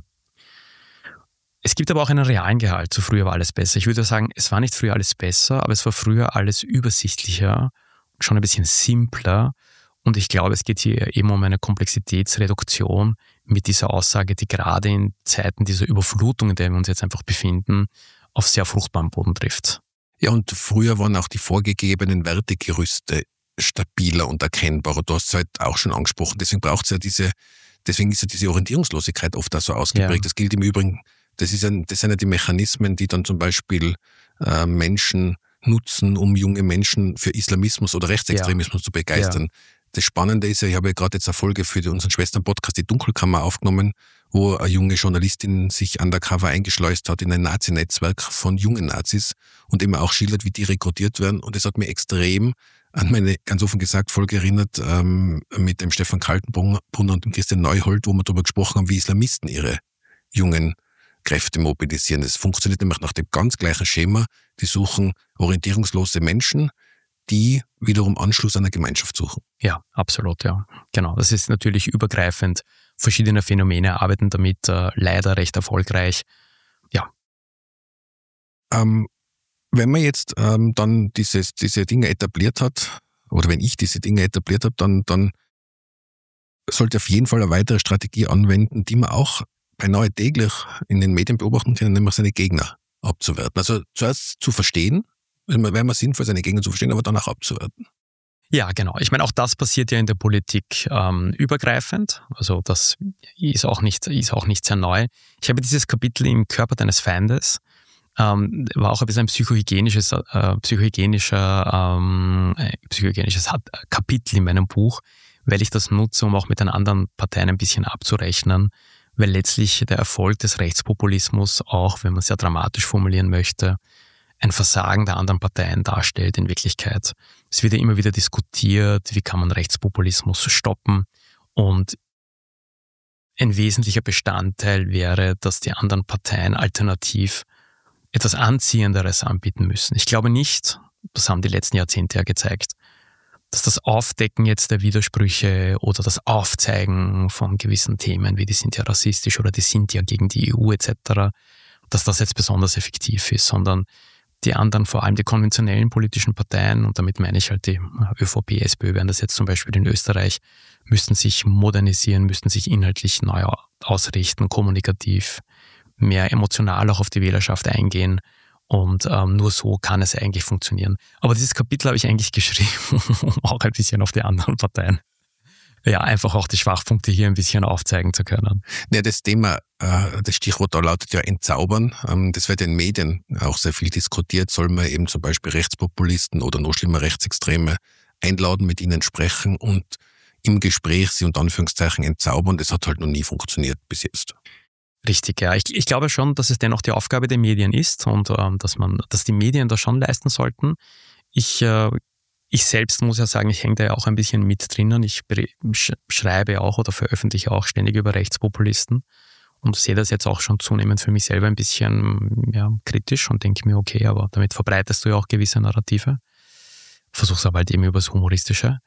Es gibt aber auch einen realen Gehalt. Zu früher war alles besser. Ich würde sagen, es war nicht früher alles besser, aber es war früher alles übersichtlicher, schon ein bisschen simpler. Und ich glaube, es geht hier eben um eine Komplexitätsreduktion mit dieser Aussage, die gerade in Zeiten dieser Überflutung, in der wir uns jetzt einfach befinden, auf sehr fruchtbaren Boden trifft. Ja, und früher waren auch die vorgegebenen Wertegerüste stabiler und erkennbarer. Du hast es halt auch schon angesprochen. Deswegen braucht es ja diese, deswegen ist ja diese Orientierungslosigkeit oft auch so ausgeprägt. Ja. Das gilt im Übrigen, das ist ein, das sind ja die Mechanismen, die dann zum Beispiel äh, Menschen nutzen, um junge Menschen für Islamismus oder Rechtsextremismus ja. zu begeistern. Ja. Das Spannende ist ja, ich habe ja gerade jetzt eine Folge für unseren Schwestern-Podcast, die Dunkelkammer, aufgenommen, wo eine junge Journalistin sich undercover eingeschleust hat in ein Nazi-Netzwerk von jungen Nazis und immer auch schildert, wie die rekrutiert werden. Und das hat mir extrem an meine, ganz offen gesagt, Folge erinnert ähm, mit dem Stefan Kaltenbrunner und dem Christian Neuhold, wo wir darüber gesprochen haben, wie Islamisten ihre jungen Kräfte mobilisieren. Das funktioniert nämlich nach dem ganz gleichen Schema. Die suchen orientierungslose Menschen, die wiederum Anschluss an eine Gemeinschaft suchen. Ja, absolut, ja. Genau. Das ist natürlich übergreifend. Verschiedene Phänomene arbeiten damit äh, leider recht erfolgreich. Ja. Ähm, wenn man jetzt ähm, dann dieses, diese Dinge etabliert hat, oder wenn ich diese Dinge etabliert habe, dann, dann sollte auf jeden Fall eine weitere Strategie anwenden, die man auch beinahe täglich in den Medien beobachten kann, nämlich seine Gegner abzuwerten. Also zuerst zu verstehen, es wäre mal sinnvoll, seine Gegner zu verstehen, aber danach abzuwerten. Ja, genau. Ich meine, auch das passiert ja in der Politik ähm, übergreifend. Also das ist auch nicht, ist auch nicht sehr neu. Ich habe dieses Kapitel im Körper deines Feindes, ähm, war auch ein bisschen ein psychohygienisches, äh, psychohygienischer, ähm, psychohygienisches Kapitel in meinem Buch, weil ich das nutze, um auch mit den anderen Parteien ein bisschen abzurechnen, weil letztlich der Erfolg des Rechtspopulismus auch, wenn man es sehr dramatisch formulieren möchte, ein Versagen der anderen Parteien darstellt in Wirklichkeit. Es wird ja immer wieder diskutiert, wie kann man Rechtspopulismus stoppen, und ein wesentlicher Bestandteil wäre, dass die anderen Parteien alternativ etwas Anziehenderes anbieten müssen. Ich glaube nicht, das haben die letzten Jahrzehnte ja gezeigt, dass das Aufdecken jetzt der Widersprüche oder das Aufzeigen von gewissen Themen, wie die sind ja rassistisch oder die sind ja gegen die E U et cetera, dass das jetzt besonders effektiv ist, sondern die anderen, vor allem die konventionellen politischen Parteien, und damit meine ich halt die ÖVP, SPÖ, wären das jetzt zum Beispiel in Österreich, müssten sich modernisieren, müssten sich inhaltlich neu ausrichten, kommunikativ, mehr emotional auch auf die Wählerschaft eingehen, und ähm, nur so kann es eigentlich funktionieren. Aber dieses Kapitel habe ich eigentlich geschrieben, um auch ein bisschen auf die anderen Parteien ja, einfach auch die Schwachpunkte hier ein bisschen aufzeigen zu können. Ja, das Thema, äh, das Stichwort da lautet ja entzaubern. Ähm, das wird in den Medien auch sehr viel diskutiert. Soll man eben zum Beispiel Rechtspopulisten oder noch schlimmer Rechtsextreme einladen, mit ihnen sprechen und im Gespräch sie unter Anführungszeichen entzaubern? Das hat halt noch nie funktioniert bis jetzt. Richtig, ja. Ich, ich glaube schon, dass es dennoch die Aufgabe der Medien ist und ähm, dass man, dass die Medien das schon leisten sollten. Ich, äh, ich selbst muss ja sagen, ich hänge da ja auch ein bisschen mit drinnen. Ich schreibe auch oder veröffentliche auch ständig über Rechtspopulisten und sehe das jetzt auch schon zunehmend für mich selber ein bisschen ja, kritisch und denke mir, okay, aber damit verbreitest du ja auch gewisse Narrative. Versuch's aber halt eben übers Humoristische.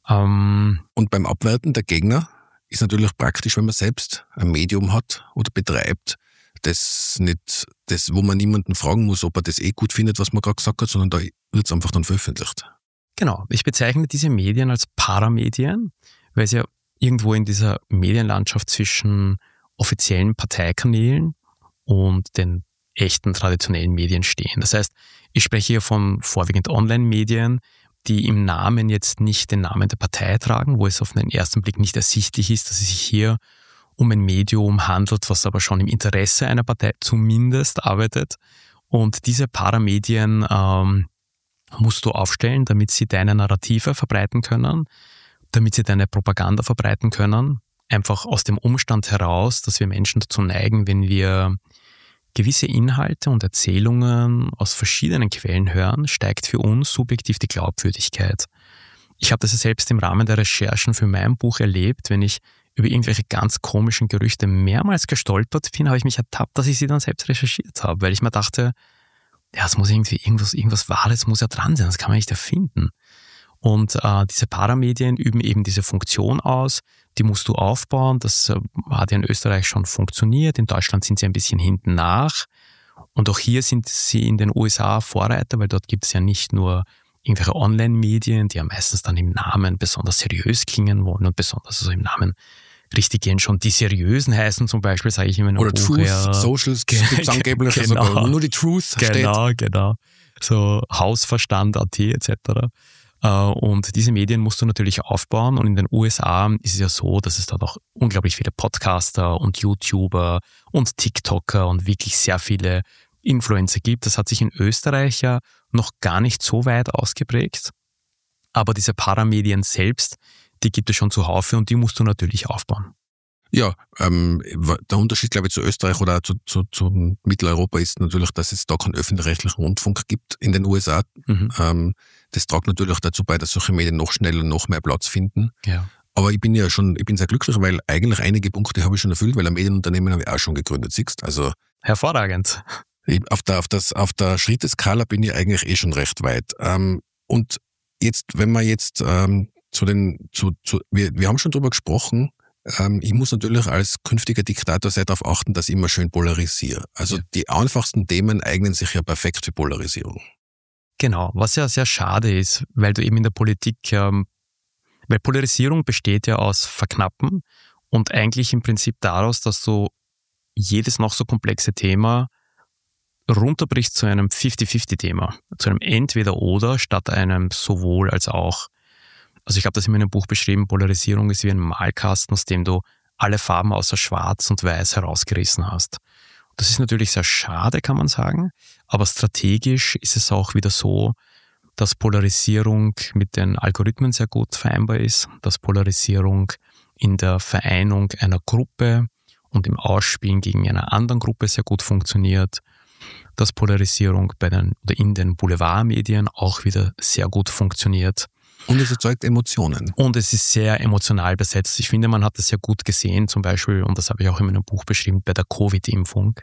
Ähm, und beim Abwerten der Gegner ist natürlich praktisch, wenn man selbst ein Medium hat oder betreibt, das nicht, das, wo man niemanden fragen muss, ob er das eh gut findet, was man gerade gesagt hat, sondern da wird es einfach dann veröffentlicht. Genau. Ich bezeichne diese Medien als Paramedien, weil sie ja irgendwo in dieser Medienlandschaft zwischen offiziellen Parteikanälen und den echten traditionellen Medien stehen. Das heißt, ich spreche hier von vorwiegend Online-Medien, die im Namen jetzt nicht den Namen der Partei tragen, wo es auf den ersten Blick nicht ersichtlich ist, dass es sich hier um ein Medium handelt, was aber schon im Interesse einer Partei zumindest arbeitet. Und diese Paramedien ähm, musst du aufstellen, damit sie deine Narrative verbreiten können, damit sie deine Propaganda verbreiten können. Einfach aus dem Umstand heraus, dass wir Menschen dazu neigen, wenn wir gewisse Inhalte und Erzählungen aus verschiedenen Quellen hören, steigt für uns subjektiv die Glaubwürdigkeit. Ich habe das ja selbst im Rahmen der Recherchen für mein Buch erlebt. Wenn ich über irgendwelche ganz komischen Gerüchte mehrmals gestolpert bin, habe ich mich ertappt, dass ich sie dann selbst recherchiert habe, weil ich mir dachte, ja, es muss irgendwie irgendwas, irgendwas Wahres muss ja dran sein, das kann man nicht erfinden. Und äh, diese Paramedien üben eben diese Funktion aus, die musst du aufbauen. Das äh, hat ja in Österreich schon funktioniert, in Deutschland sind sie ein bisschen hinten nach. Und auch hier sind sie in den U S A Vorreiter, weil dort gibt es ja nicht nur irgendwelche Online-Medien, die ja meistens dann im Namen besonders seriös klingen wollen und besonders also im Namen richtig gehen schon die Seriösen heißen, zum Beispiel, sage ich immer in einem Oder Buch. Truth, ja, Socials, gibt es angeblich genau, sogar nur die Truth genau, steht. Genau, so Hausverstand Punkt at et cetera. Und diese Medien musst du natürlich aufbauen und in den U S A ist es ja so, dass es dort auch unglaublich viele Podcaster und YouTuber und TikToker und wirklich sehr viele Influencer gibt. Das hat sich in Österreich ja noch gar nicht so weit ausgeprägt, aber diese Paramedien selbst, die gibt es schon zuhauf und die musst du natürlich aufbauen. Ja, ähm, der Unterschied, glaube ich, zu Österreich oder zu, zu, zu Mitteleuropa ist natürlich, dass es da keinen öffentlich-rechtlichen Rundfunk gibt in den U S A. Mhm. Ähm, das trägt natürlich dazu bei, dass solche Medien noch schneller, noch mehr Platz finden. Ja. Aber ich bin ja schon, ich bin sehr glücklich, weil eigentlich einige Punkte habe ich schon erfüllt, weil ein Medienunternehmen habe ich auch schon gegründet, siehst. Also hervorragend. Ich, auf der, auf das, auf der Schritteskala bin ich eigentlich eh schon recht weit. Ähm, und jetzt, wenn wir jetzt ähm, zu den, zu, zu, wir, wir haben schon drüber gesprochen. Ähm, ich muss natürlich als künftiger Diktator sehr darauf achten, dass ich immer schön polarisiere. Also ja. Die einfachsten Themen eignen sich ja perfekt für Polarisierung. Genau, was ja sehr schade ist, weil du eben in der Politik, ähm, weil Polarisierung besteht ja aus Verknappen und eigentlich im Prinzip daraus, dass du jedes noch so komplexe Thema runterbrichst zu einem fifty-fifty-Thema, zu einem Entweder-Oder statt einem sowohl als auch. Also ich habe das in meinem Buch beschrieben, Polarisierung ist wie ein Malkasten, aus dem du alle Farben außer Schwarz und Weiß herausgerissen hast. Das ist natürlich sehr schade, kann man sagen, aber strategisch ist es auch wieder so, dass Polarisierung mit den Algorithmen sehr gut vereinbar ist, dass Polarisierung in der Vereinung einer Gruppe und im Ausspielen gegen eine andere Gruppe sehr gut funktioniert, dass Polarisierung bei den oder in den Boulevardmedien auch wieder sehr gut funktioniert. Und es erzeugt Emotionen. Und es ist sehr emotional besetzt. Ich finde, man hat das sehr gut gesehen, zum Beispiel, und das habe ich auch in meinem Buch beschrieben, bei der Covid-Impfung,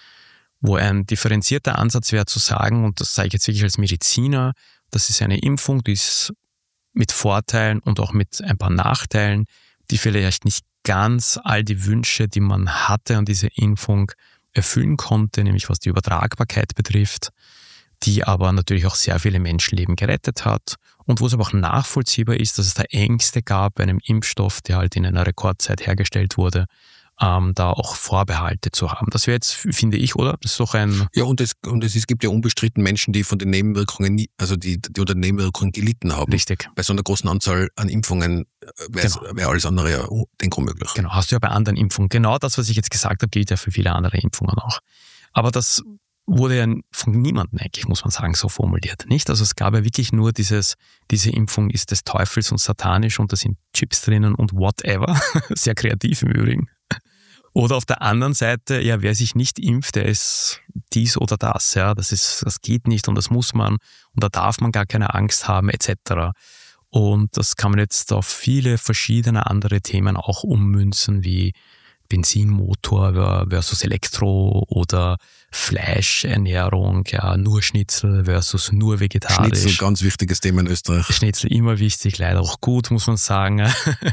wo ein differenzierter Ansatz wäre zu sagen, und das sage ich jetzt wirklich als Mediziner, das ist eine Impfung, die ist mit Vorteilen und auch mit ein paar Nachteilen, die vielleicht nicht ganz all die Wünsche, die man hatte an diese Impfung, erfüllen konnte, nämlich was die Übertragbarkeit betrifft, die aber natürlich auch sehr viele Menschenleben gerettet hat und wo es aber auch nachvollziehbar ist, dass es da Ängste gab bei einem Impfstoff, der halt in einer Rekordzeit hergestellt wurde, ähm, da auch Vorbehalte zu haben. Das wäre jetzt, finde ich, oder? Das ist doch ein... Ja, und es, und es, es gibt ja unbestritten Menschen, die von den Nebenwirkungen, nie, also die, die unter den Nebenwirkungen gelitten haben. Richtig. Bei so einer großen Anzahl an Impfungen wäre genau. wär alles andere ja unmöglich. Genau, hast du ja bei anderen Impfungen. Genau das, was ich jetzt gesagt habe, gilt ja für viele andere Impfungen auch. Aber das wurde ja von niemandem eigentlich, muss man sagen, so formuliert, nicht? Also es gab ja wirklich nur dieses, diese Impfung ist des Teufels und satanisch und da sind Chips drinnen und whatever. Sehr kreativ im Übrigen. Oder auf der anderen Seite, ja, wer sich nicht impft, der ist dies oder das, ja, das ist, das geht nicht und das muss man und da darf man gar keine Angst haben, et cetera. Und das kann man jetzt auf viele verschiedene andere Themen auch ummünzen, wie Benzinmotor versus Elektro oder Fleischernährung, ja, nur Schnitzel versus nur vegetarisch. Schnitzel, ganz wichtiges Thema in Österreich. Schnitzel immer wichtig, leider auch gut, muss man sagen.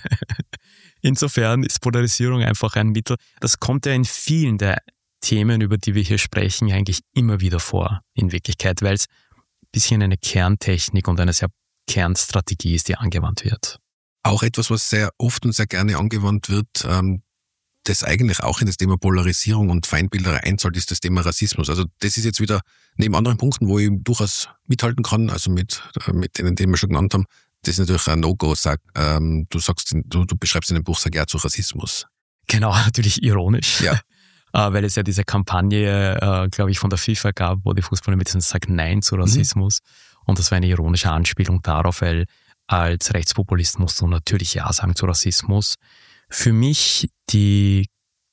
Insofern ist Polarisierung einfach ein Mittel. Das kommt ja in vielen der Themen, über die wir hier sprechen, eigentlich immer wieder vor, in Wirklichkeit, weil es ein bisschen eine Kerntechnik und eine sehr Kernstrategie ist, die angewandt wird. Auch etwas, was sehr oft und sehr gerne angewandt wird, ähm, das eigentlich auch in das Thema Polarisierung und Feindbilderei einzahlt, ist das Thema Rassismus. Also das ist jetzt wieder neben anderen Punkten, wo ich durchaus mithalten kann, also mit, mit denen, die wir schon genannt haben, das ist natürlich ein No-Go. Sag, ähm, du sagst, du, du beschreibst in dem Buch, sag ja zu Rassismus. Genau, natürlich ironisch. Ja. äh, weil es ja diese Kampagne, äh, glaube ich, von der FIFA gab, wo die Fußballer mit diesem Sag Nein zu Rassismus. Mhm. Und das war eine ironische Anspielung darauf, weil als Rechtspopulist musst du natürlich Ja sagen zu Rassismus. Für mich die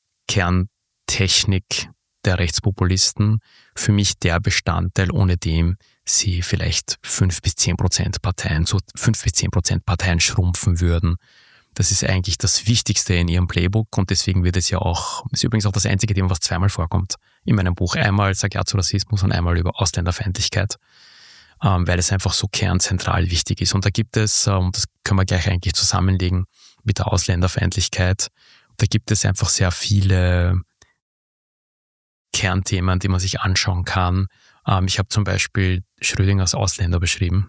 Kerntechnik der Rechtspopulisten, für mich der Bestandteil, ohne dem sie vielleicht fünf bis zehn Prozent Parteien, so fünf bis zehn Prozent Parteien schrumpfen würden. Das ist eigentlich das Wichtigste in ihrem Playbook und deswegen wird es ja auch, ist übrigens auch das einzige Thema, was zweimal vorkommt in meinem Buch. Einmal Sag Ja zu Rassismus und einmal über Ausländerfeindlichkeit, ähm, weil es einfach so kernzentral wichtig ist. Und da gibt es, und ähm, das können wir gleich eigentlich zusammenlegen mit der Ausländerfeindlichkeit, da gibt es einfach sehr viele Kernthemen, die man sich anschauen kann. Ähm, ich habe zum Beispiel Schrödinger als Ausländer beschrieben.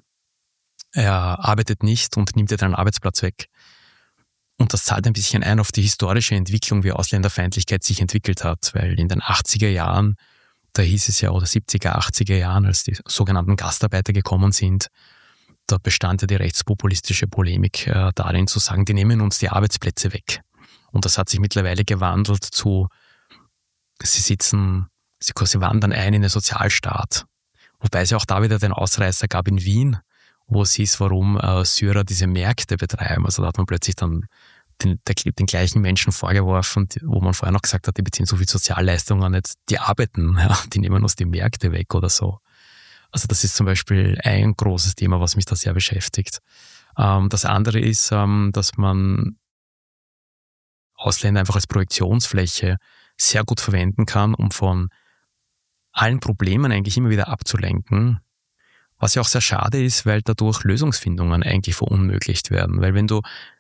Er arbeitet nicht und nimmt dir deinen Arbeitsplatz weg. Und das zahlt ein bisschen ein auf die historische Entwicklung, wie Ausländerfeindlichkeit sich entwickelt hat, weil in den achtziger Jahren, da hieß es ja, oder siebziger, achtziger Jahren, als die sogenannten Gastarbeiter gekommen sind, da bestand ja die rechtspopulistische Polemik äh, darin zu sagen, die nehmen uns die Arbeitsplätze weg. Und das hat sich mittlerweile gewandelt zu, sie sitzen, sie, sie wandern ein in den Sozialstaat. Wobei es ja auch da wieder den Ausreißer gab in Wien, wo es hieß, warum äh, Syrer diese Märkte betreiben. Also da hat man plötzlich dann den, der, den gleichen Menschen vorgeworfen, die, wo man vorher noch gesagt hat, die beziehen so viel Sozialleistungen, jetzt die arbeiten, ja, die nehmen uns die Märkte weg oder so. Also das ist zum Beispiel ein großes Thema, was mich da sehr beschäftigt. Ähm, das andere ist, ähm, dass man Ausländer einfach als Projektionsfläche sehr gut verwenden kann, um von allen Problemen eigentlich immer wieder abzulenken. Was ja auch sehr schade ist, weil dadurch Lösungsfindungen eigentlich verunmöglicht werden. Weil wenn du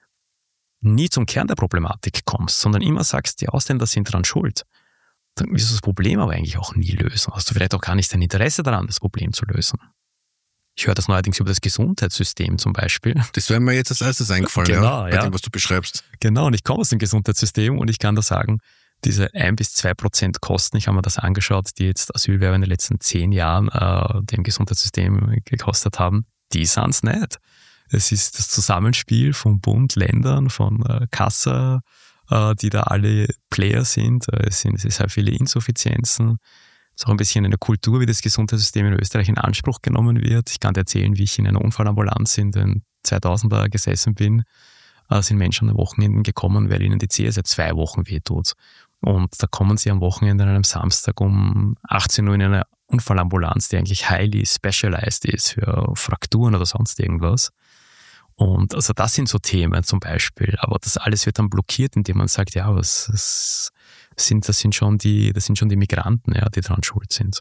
nie zum Kern der Problematik kommst, sondern immer sagst, die Ausländer sind daran schuld, dann wirst du das Problem aber eigentlich auch nie lösen. Hast du vielleicht auch gar nicht ein Interesse daran, das Problem zu lösen. Ich höre das neuerdings über das Gesundheitssystem zum Beispiel. Das wäre mir jetzt als erstes eingefallen, genau, ja, bei ja. dem, was du beschreibst. Genau, und ich komme aus dem Gesundheitssystem und ich kann da sagen, diese ein bis zwei Prozent Kosten, ich habe mir das angeschaut, die jetzt Asylwerber in den letzten zehn Jahren äh, dem Gesundheitssystem gekostet haben, die sind's nicht. Es ist das Zusammenspiel von Bund, Ländern, von äh, Kassa, äh, die da alle Player sind. Äh, es sind sehr viele Insuffizienzen. Es ist auch ein bisschen eine Kultur, wie das Gesundheitssystem in Österreich in Anspruch genommen wird. Ich kann dir erzählen, wie ich in einer Unfallambulanz in den zweitausender gesessen bin. Äh, sind Menschen am Wochenenden gekommen, weil ihnen die Zehe seit zwei Wochen wehtut. Und da kommen sie am Wochenende an einem Samstag um achtzehn Uhr in eine Unfallambulanz, die eigentlich highly specialized ist für Frakturen oder sonst irgendwas. Und also das sind so Themen zum Beispiel. Aber das alles wird dann blockiert, indem man sagt, ja, was, das sind, das sind schon die, das sind schon die Migranten, ja, die daran schuld sind.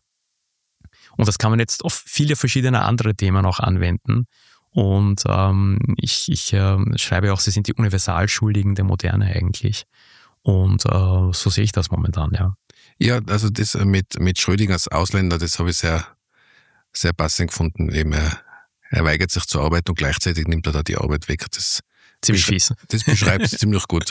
Und das kann man jetzt auf viele verschiedene andere Themen auch anwenden. Und ähm, ich, ich äh, schreibe auch, sie sind die Universalschuldigen der Moderne eigentlich. Und äh, so sehe ich das momentan, ja. Ja, also das mit, mit Schrödinger als Ausländer, das habe ich sehr, sehr passend gefunden. Eben, er, er weigert sich zur Arbeit und gleichzeitig nimmt er da die Arbeit weg. Das ziemlich fies. Das beschreibt es ziemlich gut.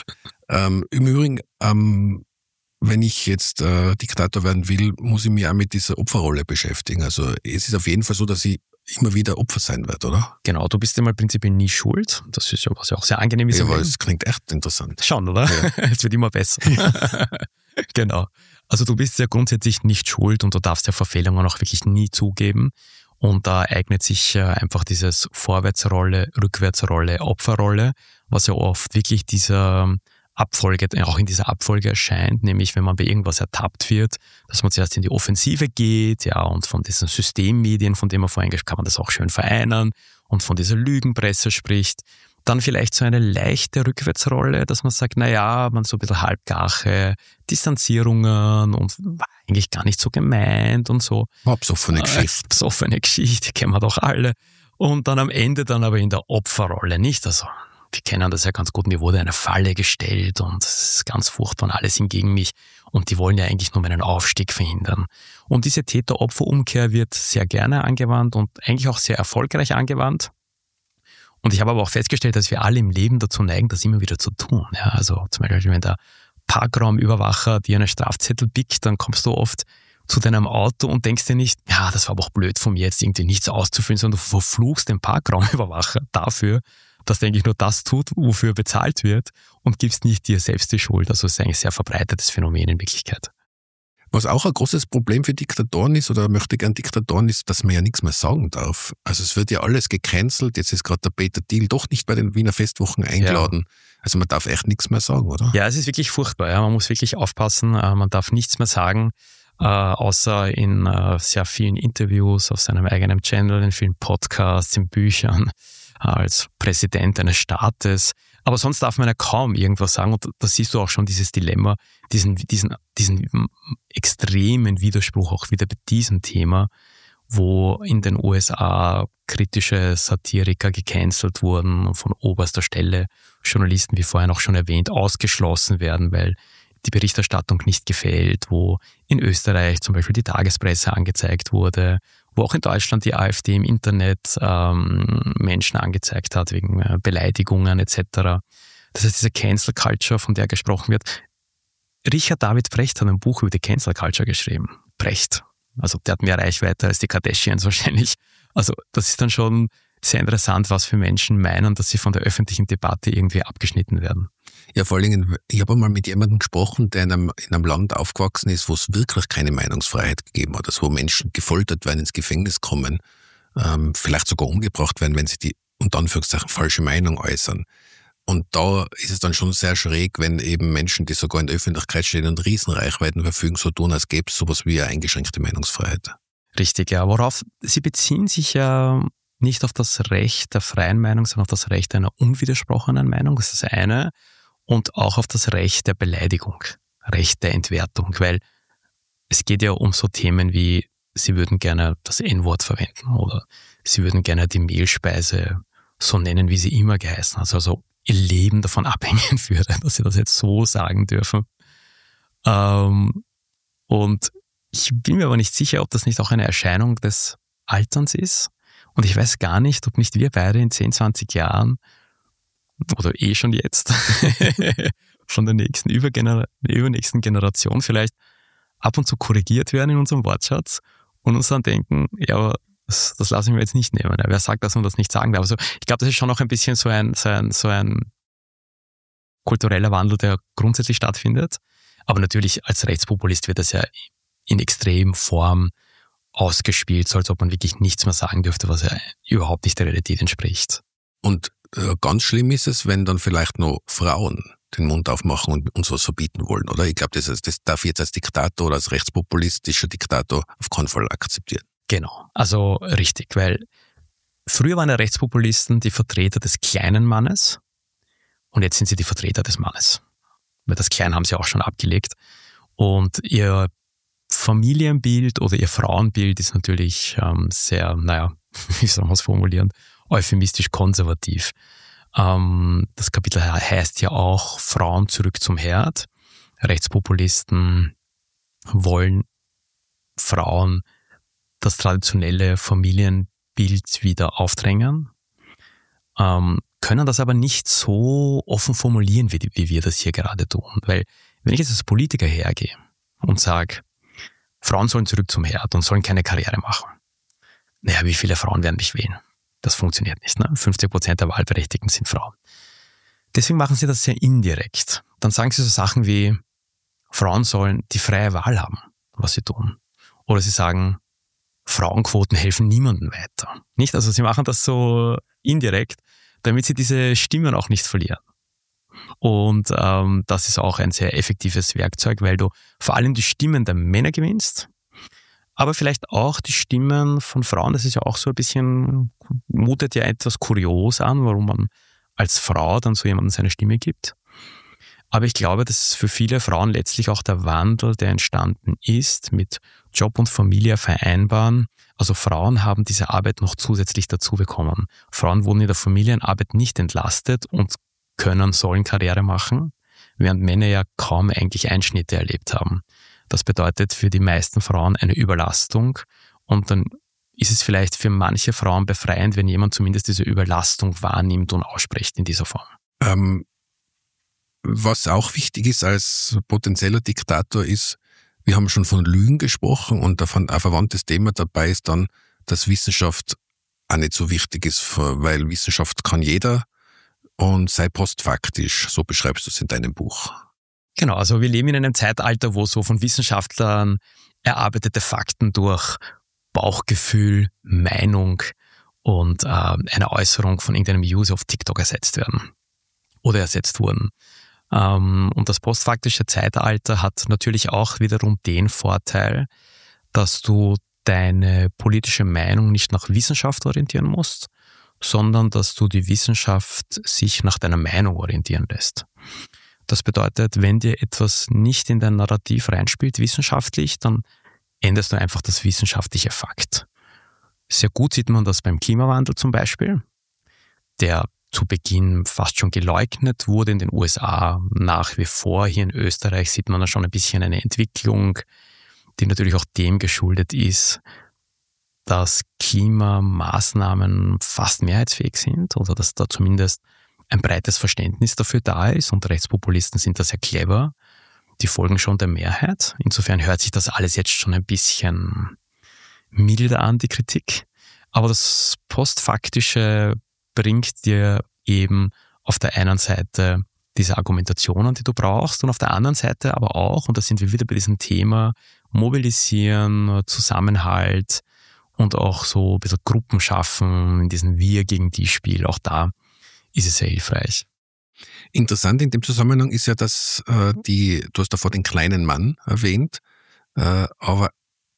Ähm, Im Übrigen, ähm, wenn ich jetzt äh, Diktator werden will, muss ich mich auch mit dieser Opferrolle beschäftigen. Also es ist auf jeden Fall so, dass ich immer wieder Opfer sein werde, oder? Genau, du bist immer prinzipiell nie schuld. Das ist ja was ja auch sehr angenehm ist. Ja, aber es klingt echt interessant. Schon, oder? Ja. Es wird immer besser. Ja. Genau. Also du bist ja grundsätzlich nicht schuld und du darfst ja Verfehlungen auch wirklich nie zugeben. Und da eignet sich einfach dieses Vorwärtsrolle, Rückwärtsrolle, Opferrolle, was ja oft wirklich dieser Abfolge, auch in dieser Abfolge erscheint, nämlich wenn man bei irgendwas ertappt wird, dass man zuerst in die Offensive geht, ja, und von diesen Systemmedien, von denen man vorhin gesprochen hat, kann man das auch schön vereinern und von dieser Lügenpresse spricht. Dann vielleicht so eine leichte Rückwärtsrolle, dass man sagt, na ja, man so ein bisschen halbgache Distanzierungen und war eigentlich gar nicht so gemeint und so. Besoffene Geschichte. Äh, besoffene Geschichte, kennen wir doch alle. Und dann am Ende dann aber in der Opferrolle, nicht? Also, wir kennen das ja ganz gut, mir wurde eine Falle gestellt und es ist ganz furchtbar und alles sind gegen mich und die wollen ja eigentlich nur meinen Aufstieg verhindern. Und diese Täter-Opfer-Umkehr wird sehr gerne angewandt und eigentlich auch sehr erfolgreich angewandt. Und ich habe aber auch festgestellt, dass wir alle im Leben dazu neigen, das immer wieder zu tun. Ja, also zum Beispiel, wenn der Parkraumüberwacher dir einen Strafzettel pickt, dann kommst du oft zu deinem Auto und denkst dir nicht, ja, das war aber auch blöd von mir, jetzt irgendwie nichts auszufüllen, sondern du verfluchst den Parkraumüberwacher dafür, dass der eigentlich nur das tut, wofür bezahlt wird und gibst nicht dir selbst die Schuld. Also es ist eigentlich ein sehr verbreitetes Phänomen in Wirklichkeit. Was auch ein großes Problem für Diktatoren ist, oder möchte gern Diktatoren ist, dass man ja nichts mehr sagen darf. Also es wird ja alles gecancelt. Jetzt ist gerade der Peter Thiel doch nicht bei den Wiener Festwochen eingeladen. Ja. Also man darf echt nichts mehr sagen, oder? Ja, es ist wirklich furchtbar. Ja. Man muss wirklich aufpassen. Man darf nichts mehr sagen, außer in sehr vielen Interviews auf seinem eigenen Channel, in vielen Podcasts, in Büchern, als Präsident eines Staates. Aber sonst darf man ja kaum irgendwas sagen. Und da siehst du auch schon dieses Dilemma, diesen, diesen, diesen extremen Widerspruch auch wieder bei diesem Thema, wo in den U S A kritische Satiriker gecancelt wurden und von oberster Stelle Journalisten, wie vorhin auch schon erwähnt, ausgeschlossen werden, weil die Berichterstattung nicht gefällt, wo in Österreich zum Beispiel die Tagespresse angezeigt wurde, wo auch in Deutschland die AfD im Internet ähm, Menschen angezeigt hat wegen äh, Beleidigungen et cetera. Das heißt, diese Cancel Culture, von der gesprochen wird. Richard David Precht hat ein Buch über die Cancel Culture geschrieben. Precht. Also der hat mehr Reichweite als die Kardashians wahrscheinlich. Also das ist dann schon sehr interessant, was für Menschen meinen, dass sie von der öffentlichen Debatte irgendwie abgeschnitten werden. Ja, vor allen Dingen, ich habe mal mit jemandem gesprochen, der in einem, in einem Land aufgewachsen ist, wo es wirklich keine Meinungsfreiheit gegeben hat, also wo Menschen gefoltert werden, ins Gefängnis kommen, ähm, vielleicht sogar umgebracht werden, wenn sie die, unter Anführungszeichen, falsche Meinung äußern. Und da ist es dann schon sehr schräg, wenn eben Menschen, die sogar in der Öffentlichkeit stehen und Riesenreichweiten verfügen, so tun, als gäbe es sowas wie eine eingeschränkte Meinungsfreiheit. Richtig, ja. Worauf sie beziehen sich ja nicht auf das Recht der freien Meinung, sondern auf das Recht einer unwidersprochenen Meinung. Das ist das eine. Und auch auf das Recht der Beleidigung, Recht der Entwertung, weil es geht ja um so Themen wie, sie würden gerne das En-Wort verwenden oder sie würden gerne die Mehlspeise so nennen, wie sie immer geheißen hat. Also ihr Leben davon abhängen würde, dass sie das jetzt so sagen dürfen. Ähm, und ich bin mir aber nicht sicher, ob das nicht auch eine Erscheinung des Alterns ist. Und ich weiß gar nicht, ob nicht wir beide in zehn, zwanzig Jahren oder eh schon jetzt, von der nächsten, Übergener- übernächsten Generation vielleicht ab und zu korrigiert werden in unserem Wortschatz und uns dann denken, ja, aber das, das lasse ich mir jetzt nicht nehmen. Ja, wer sagt, dass man das nicht sagen darf? Also ich glaube, das ist schon noch ein bisschen so ein, so ein, so ein kultureller Wandel, der grundsätzlich stattfindet. Aber natürlich als Rechtspopulist wird das ja in extremen Form ausgespielt, so als ob man wirklich nichts mehr sagen dürfte, was ja überhaupt nicht der Realität entspricht. Und äh, ganz schlimm ist es, wenn dann vielleicht noch Frauen den Mund aufmachen und uns was verbieten wollen, oder? Ich glaube, das, das darf ich jetzt als Diktator oder als rechtspopulistischer Diktator auf keinen Fall akzeptieren. Genau, also richtig, weil früher waren ja Rechtspopulisten die Vertreter des kleinen Mannes und jetzt sind sie die Vertreter des Mannes. Weil das Klein haben sie auch schon abgelegt. Und ihr Familienbild oder ihr Frauenbild ist natürlich ähm, sehr, naja, wie soll man es formulieren, euphemistisch konservativ. Ähm, das Kapitel heißt ja auch Frauen zurück zum Herd. Rechtspopulisten wollen Frauen das traditionelle Familienbild wieder aufdrängen. Ähm, können das aber nicht so offen formulieren, wie, wie wir das hier gerade tun. Weil wenn ich jetzt als Politiker hergehe und sage, Frauen sollen zurück zum Herd und sollen keine Karriere machen, naja, wie viele Frauen werden mich wählen? Das funktioniert nicht. Ne? fünfzig Prozent der Wahlberechtigten sind Frauen. Deswegen machen sie das sehr indirekt. Dann sagen sie so Sachen wie, Frauen sollen die freie Wahl haben, was sie tun. Oder sie sagen, Frauenquoten helfen niemandem weiter. Nicht? Also sie machen das so indirekt, damit sie diese Stimmen auch nicht verlieren. Und ähm, das ist auch ein sehr effektives Werkzeug, weil du vor allem die Stimmen der Männer gewinnst, aber vielleicht auch die Stimmen von Frauen. Das ist ja auch so ein bisschen, mutet ja etwas kurios an, warum man als Frau dann so jemandem seine Stimme gibt. Aber ich glaube, dass für viele Frauen letztlich auch der Wandel, der entstanden ist, mit Job und Familie vereinbaren. Also Frauen haben diese Arbeit noch zusätzlich dazu bekommen. Frauen wurden in der Familienarbeit nicht entlastet und können, sollen Karriere machen, während Männer ja kaum eigentlich Einschnitte erlebt haben. Das bedeutet für die meisten Frauen eine Überlastung und dann ist es vielleicht für manche Frauen befreiend, wenn jemand zumindest diese Überlastung wahrnimmt und ausspricht in dieser Form. Ähm, was auch wichtig ist als potenzieller Diktator ist, wir haben schon von Lügen gesprochen und davon ein verwandtes Thema dabei ist dann, dass Wissenschaft auch nicht so wichtig ist, weil Wissenschaft kann jeder und sei postfaktisch, so beschreibst du es in deinem Buch. Genau, also wir leben in einem Zeitalter, wo so von Wissenschaftlern erarbeitete Fakten durch Bauchgefühl, Meinung und äh, eine Äußerung von irgendeinem User auf TikTok ersetzt werden oder ersetzt wurden. Ähm, und das postfaktische Zeitalter hat natürlich auch wiederum den Vorteil, dass du deine politische Meinung nicht nach Wissenschaft orientieren musst, sondern dass du die Wissenschaft sich nach deiner Meinung orientieren lässt. Das bedeutet, wenn dir etwas nicht in dein Narrativ reinspielt, wissenschaftlich, dann änderst du einfach das wissenschaftliche Fakt. Sehr gut sieht man das beim Klimawandel zum Beispiel, der zu Beginn fast schon geleugnet wurde in den U S A. Nach wie vor hier in Österreich sieht man da schon ein bisschen eine Entwicklung, die natürlich auch dem geschuldet ist, dass Klimamaßnahmen fast mehrheitsfähig sind oder dass da zumindest ein breites Verständnis dafür da ist und Rechtspopulisten sind da sehr clever. Die folgen schon der Mehrheit. Insofern hört sich das alles jetzt schon ein bisschen milder an, die Kritik. Aber das Postfaktische bringt dir eben auf der einen Seite diese Argumentationen, die du brauchst und auf der anderen Seite aber auch, und da sind wir wieder bei diesem Thema, mobilisieren, Zusammenhalt und auch so ein bisschen Gruppen schaffen in diesem Wir gegen die Spiel. Auch da ist es sehr hilfreich. Interessant in dem Zusammenhang ist ja, dass äh, die, du hast davor den kleinen Mann erwähnt, äh, aber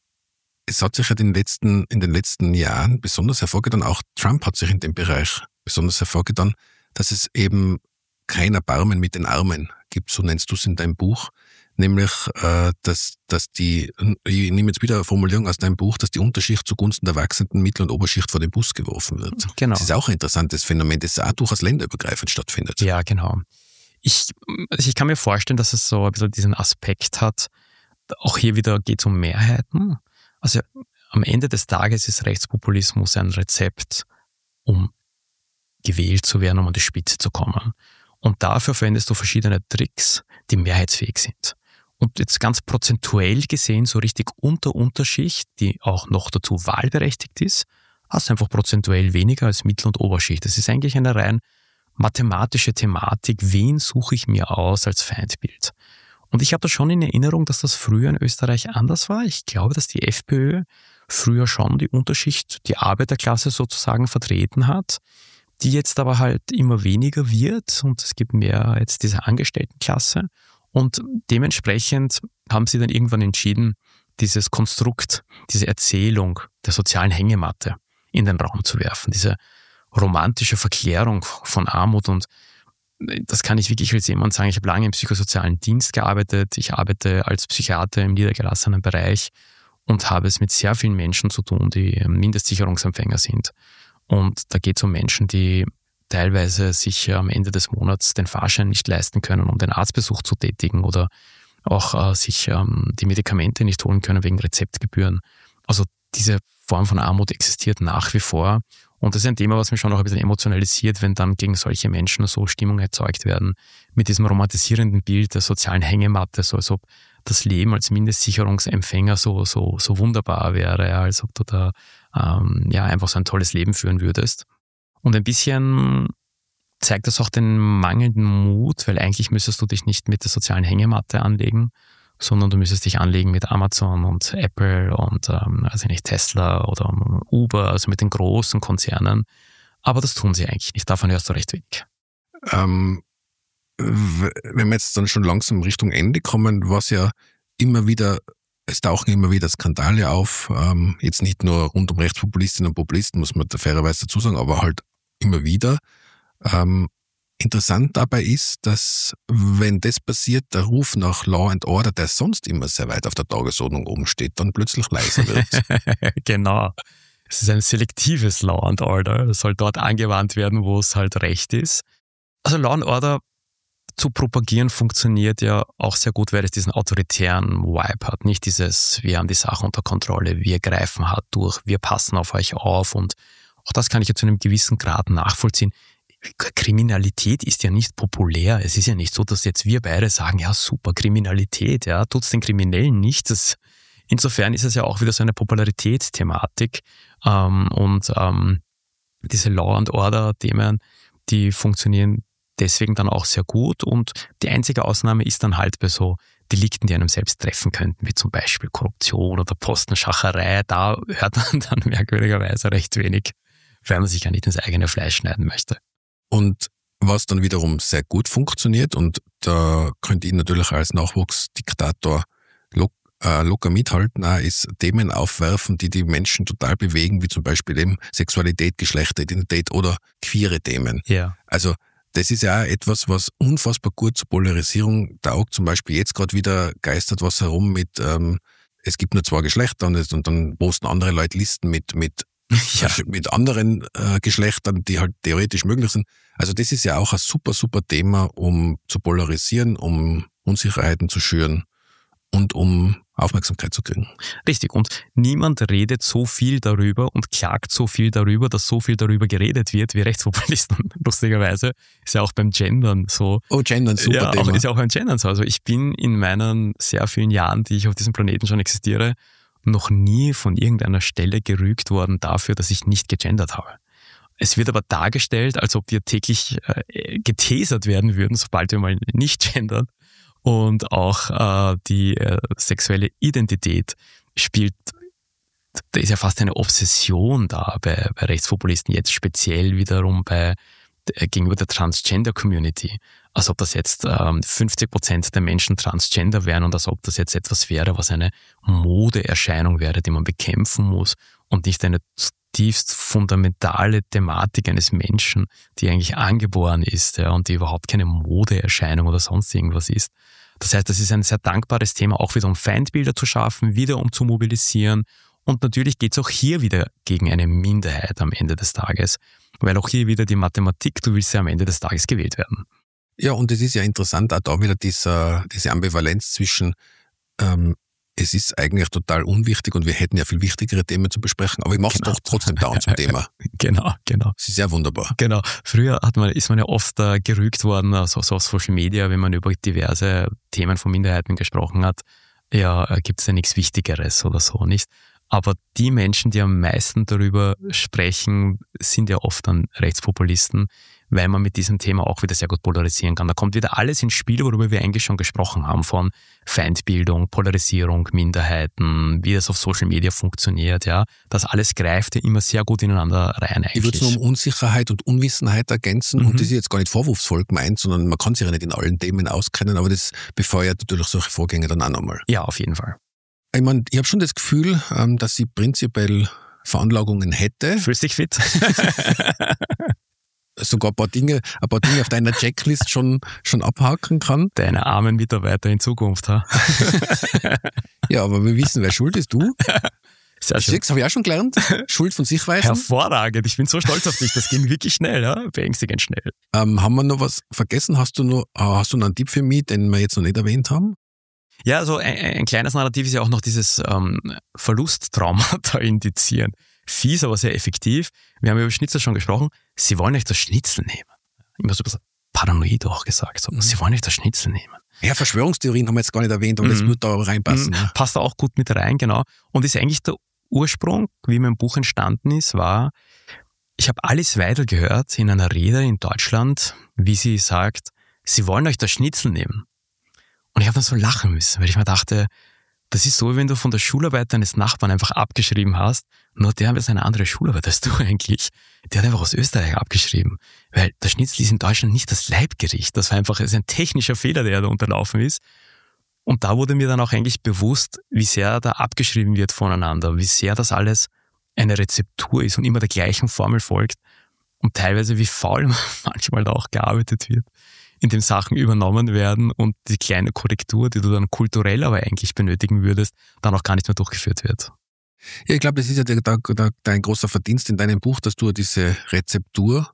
es hat sich ja den letzten, in den letzten Jahren besonders hervorgetan, auch Trump hat sich in dem Bereich besonders hervorgetan, dass es eben kein Erbarmen mit den Armen gibt, so nennst du es in deinem Buch, nämlich, äh, dass, dass die, ich nehme jetzt wieder eine Formulierung aus deinem Buch, dass die Unterschicht zugunsten der wachsenden Mittel- und Oberschicht vor den Bus geworfen wird. Genau. Das ist auch ein interessantes Phänomen, das auch durchaus länderübergreifend stattfindet. Ja, genau. Ich, also ich kann mir vorstellen, dass es so ein bisschen diesen Aspekt hat, auch hier wieder geht es um Mehrheiten. Also am Ende des Tages ist Rechtspopulismus ein Rezept, um gewählt zu werden, um an die Spitze zu kommen. Und dafür verwendest du verschiedene Tricks, die mehrheitsfähig sind. Und jetzt ganz prozentuell gesehen, so richtig unter Unterschicht, die auch noch dazu wahlberechtigt ist, hast du einfach prozentuell weniger als Mittel- und Oberschicht. Das ist eigentlich eine rein mathematische Thematik. Wen suche ich mir aus als Feindbild? Und ich habe da schon in Erinnerung, dass das früher in Österreich anders war. Ich glaube, dass die FPÖ früher schon die Unterschicht, die Arbeiterklasse sozusagen vertreten hat, die jetzt aber halt immer weniger wird und es gibt mehr jetzt diese Angestelltenklasse. Und dementsprechend haben sie dann irgendwann entschieden, dieses Konstrukt, diese Erzählung der sozialen Hängematte in den Raum zu werfen, diese romantische Verklärung von Armut. Und das kann ich wirklich als jemand sagen, ich habe lange im psychosozialen Dienst gearbeitet, ich arbeite als Psychiater im niedergelassenen Bereich und habe es mit sehr vielen Menschen zu tun, die Mindestsicherungsempfänger sind. Und da geht es um Menschen, die teilweise sich am Ende des Monats den Fahrschein nicht leisten können, um den Arztbesuch zu tätigen oder auch äh, sich ähm, die Medikamente nicht holen können wegen Rezeptgebühren. Also diese Form von Armut existiert nach wie vor Und das ist ein Thema, was mich schon auch ein bisschen emotionalisiert, wenn dann gegen solche Menschen so Stimmung erzeugt werden. Mit diesem romantisierenden Bild der sozialen Hängematte, so als ob das Leben als Mindestsicherungsempfänger so, so, so wunderbar wäre, ja, als ob du da ähm, ja, einfach so ein tolles Leben führen würdest. Und ein bisschen zeigt das auch den mangelnden Mut, weil eigentlich müsstest du dich nicht mit der sozialen Hängematte anlegen, sondern du müsstest dich anlegen mit Amazon und Apple und ähm, also nicht Tesla oder Uber, also mit den großen Konzernen. Aber das tun sie eigentlich nicht. Davon hörst du recht wenig. Ähm, wenn wir jetzt dann schon langsam Richtung Ende kommen, was ja immer wieder, es tauchen immer wieder Skandale auf, ähm, jetzt nicht nur rund um Rechtspopulistinnen und Populisten, muss man da fairerweise dazu sagen, aber halt immer wieder. Ähm, Interessant dabei ist, dass, wenn das passiert, der Ruf nach Law and Order, der sonst immer sehr weit auf der Tagesordnung oben steht, dann plötzlich leiser wird. Genau. Es ist ein selektives Law and Order. Das soll dort angewandt werden, wo es halt recht ist. Also Law and Order zu propagieren funktioniert ja auch sehr gut, weil es diesen autoritären Vibe hat. Nicht dieses, wir haben die Sache unter Kontrolle, wir greifen hart durch, wir passen auf euch auf. Und auch das kann ich ja zu einem gewissen Grad nachvollziehen. Kriminalität ist ja nicht populär. Es ist ja nicht so, dass jetzt wir beide sagen, ja super, Kriminalität, ja, tut's den Kriminellen nicht. Das, insofern ist es ja auch wieder so eine Popularitätsthematik. Ähm, und ähm, diese Law and Order Themen, die funktionieren deswegen dann auch sehr gut. Und die einzige Ausnahme ist dann halt bei so Delikten, die einem selbst treffen könnten, wie zum Beispiel Korruption oder Postenschacherei. Da hört man dann merkwürdigerweise recht wenig, weil man sich ja nicht ins eigene Fleisch schneiden möchte. Und was dann wiederum sehr gut funktioniert, und da könnte ich natürlich als Nachwuchsdiktator lock, äh, locker mithalten, auch, ist Themen aufwerfen, die die Menschen total bewegen, wie zum Beispiel eben Sexualität, Geschlechteridentität oder queere Themen. Ja. Also das ist ja auch etwas, was unfassbar gut zur Polarisierung taugt. Zum Beispiel jetzt gerade wieder geistert was herum mit, ähm, es gibt nur zwei Geschlechter, und, und dann posten andere Leute Listen mit mit Ja. mit anderen äh, Geschlechtern, die halt theoretisch möglich sind. Also das ist ja auch ein super, super Thema, um zu polarisieren, um Unsicherheiten zu schüren und um Aufmerksamkeit zu kriegen. Richtig. Und niemand redet so viel darüber und klagt so viel darüber, dass so viel darüber geredet wird wie Rechtspopulisten. Lustigerweise ist ja auch beim Gendern so. Oh, Gendern, super ja, Thema. Auch, ist ja auch beim Gendern so. Also ich bin in meinen sehr vielen Jahren, die ich auf diesem Planeten schon existiere, noch nie von irgendeiner Stelle gerügt worden dafür, dass ich nicht gegendert habe. Es wird aber dargestellt, als ob wir täglich äh, getasert werden würden, sobald wir mal nicht gendern. Und auch äh, die äh, sexuelle Identität spielt, da ist ja fast eine Obsession da bei, bei Rechtspopulisten, jetzt speziell wiederum bei äh, gegenüber der Transgender-Community. Als ob das jetzt ähm, fünfzig Prozent der Menschen Transgender wären und als ob das jetzt etwas wäre, was eine Modeerscheinung wäre, die man bekämpfen muss und nicht eine zutiefst fundamentale Thematik eines Menschen, die eigentlich angeboren ist, ja, und die überhaupt keine Modeerscheinung oder sonst irgendwas ist. Das heißt, das ist ein sehr dankbares Thema, auch wieder um Feindbilder zu schaffen, wieder um zu mobilisieren. Und natürlich geht es auch hier wieder gegen eine Minderheit am Ende des Tages, weil auch hier wieder die Mathematik, du willst ja am Ende des Tages gewählt werden. Ja, und es ist ja interessant, auch da wieder dieser, diese Ambivalenz zwischen, ähm, es ist eigentlich total unwichtig und wir hätten ja viel wichtigere Themen zu besprechen, aber ich mache es genau. doch trotzdem dauernd zum Thema. Genau, genau. Das ist sehr wunderbar. Genau. Früher hat man, ist man ja oft äh, gerügt worden, also so auf Social Media, wenn man über diverse Themen von Minderheiten gesprochen hat, ja, gibt es ja nichts Wichtigeres oder so, nicht? Aber die Menschen, die am meisten darüber sprechen, sind ja oft dann Rechtspopulisten, weil man mit diesem Thema auch wieder sehr gut polarisieren kann. Da kommt wieder alles ins Spiel, worüber wir eigentlich schon gesprochen haben, von Feindbildung, Polarisierung, Minderheiten, wie das auf Social Media funktioniert. Ja, das alles greift ja immer sehr gut ineinander rein eigentlich. Ich würde es nur um Unsicherheit und Unwissenheit ergänzen, mhm. und das ist jetzt gar nicht vorwurfsvoll gemeint, sondern man kann sich ja nicht in allen Themen auskennen, aber das befeuert natürlich solche Vorgänge dann auch nochmal. Ja, auf jeden Fall. Ich meine, ich habe schon das Gefühl, dass ich prinzipiell Veranlagungen hätte. Fühlst dich fit? Sogar ein paar Dinge, ein paar Dinge auf deiner Checklist schon, schon abhaken kann. Deine armen Mitarbeiter in Zukunft, ha? Ja, aber wir wissen, wer schuld ist, du. Sehr schön. Das habe ich auch schon gelernt. Schuld von sich weisen. Hervorragend. Ich bin so stolz auf dich. Das ging wirklich schnell, ja? Beängstigend schnell. Ähm, haben wir noch was vergessen? Hast du noch, hast du noch einen Tipp für mich, den wir jetzt noch nicht erwähnt haben? Ja, also ein, ein kleines Narrativ ist ja auch noch dieses ähm, Verlusttrauma da indizieren. fies, aber sehr effektiv. Wir haben über Schnitzel schon gesprochen. Sie wollen euch das Schnitzel nehmen. Immer so ein bisschen paranoid auch gesagt. So. Mhm. Sie wollen euch das Schnitzel nehmen. Ja, Verschwörungstheorien haben wir jetzt gar nicht erwähnt, aber mhm. das wird da reinpassen. Mhm. Ne? Passt da auch gut mit rein, genau. Und ist eigentlich der Ursprung, wie mein Buch entstanden ist, war, ich habe Alice Weidel gehört in einer Rede in Deutschland, wie sie sagt, sie wollen euch das Schnitzel nehmen. Und ich habe dann so lachen müssen, weil ich mir dachte, das ist so, wie wenn du von der Schularbeit deines Nachbarn einfach abgeschrieben hast, nur der hat jetzt eine andere Schularbeit als du eigentlich. Der hat einfach aus Österreich abgeschrieben. Weil das Schnitzel ist in Deutschland nicht das Leibgericht. Das war einfach das ist ein technischer Fehler, der da unterlaufen ist. Und da wurde mir dann auch eigentlich bewusst, wie sehr da abgeschrieben wird voneinander, wie sehr das alles eine Rezeptur ist und immer der gleichen Formel folgt und teilweise wie faul manchmal da auch gearbeitet wird, indem Sachen übernommen werden und die kleine Korrektur, die du dann kulturell aber eigentlich benötigen würdest, dann auch gar nicht mehr durchgeführt wird. Ja, ich glaube, das ist ja der, der, der, dein großer Verdienst in deinem Buch, dass du diese Rezeptur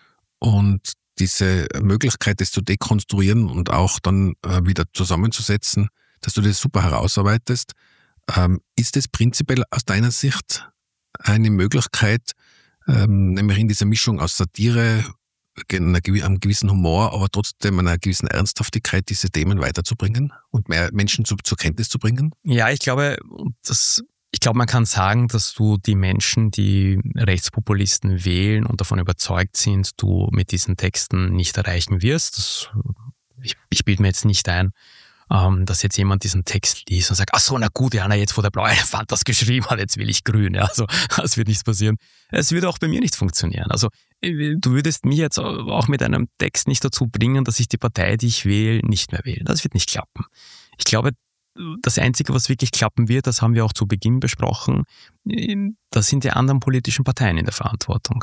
und diese Möglichkeit, das zu dekonstruieren und auch dann äh, wieder zusammenzusetzen, dass du das super herausarbeitest. Ähm, ist das prinzipiell aus deiner Sicht eine Möglichkeit, ähm, nämlich in dieser Mischung aus Satire, einer, einem gewissen Humor, aber trotzdem einer gewissen Ernsthaftigkeit diese Themen weiterzubringen und mehr Menschen zu, zur Kenntnis zu bringen? Ja, ich glaube, das, ich glaube, man kann sagen, dass du die Menschen, die Rechtspopulisten wählen und davon überzeugt sind, du mit diesen Texten nicht erreichen wirst. Das, ich, ich bilde mir jetzt nicht ein, ähm, dass jetzt jemand diesen Text liest und sagt, ach so, na gut, ja, na jetzt, wo der blaue Elefant das geschrieben hat, jetzt will ich grün. Ja, also, das wird nichts passieren. Es würde auch bei mir nicht funktionieren. Also, du würdest mich jetzt auch mit einem Text nicht dazu bringen, dass ich die Partei, die ich wähle, nicht mehr wähle. Das wird nicht klappen. Ich glaube, das Einzige, was wirklich klappen wird, das haben wir auch zu Beginn besprochen, das sind die anderen politischen Parteien in der Verantwortung,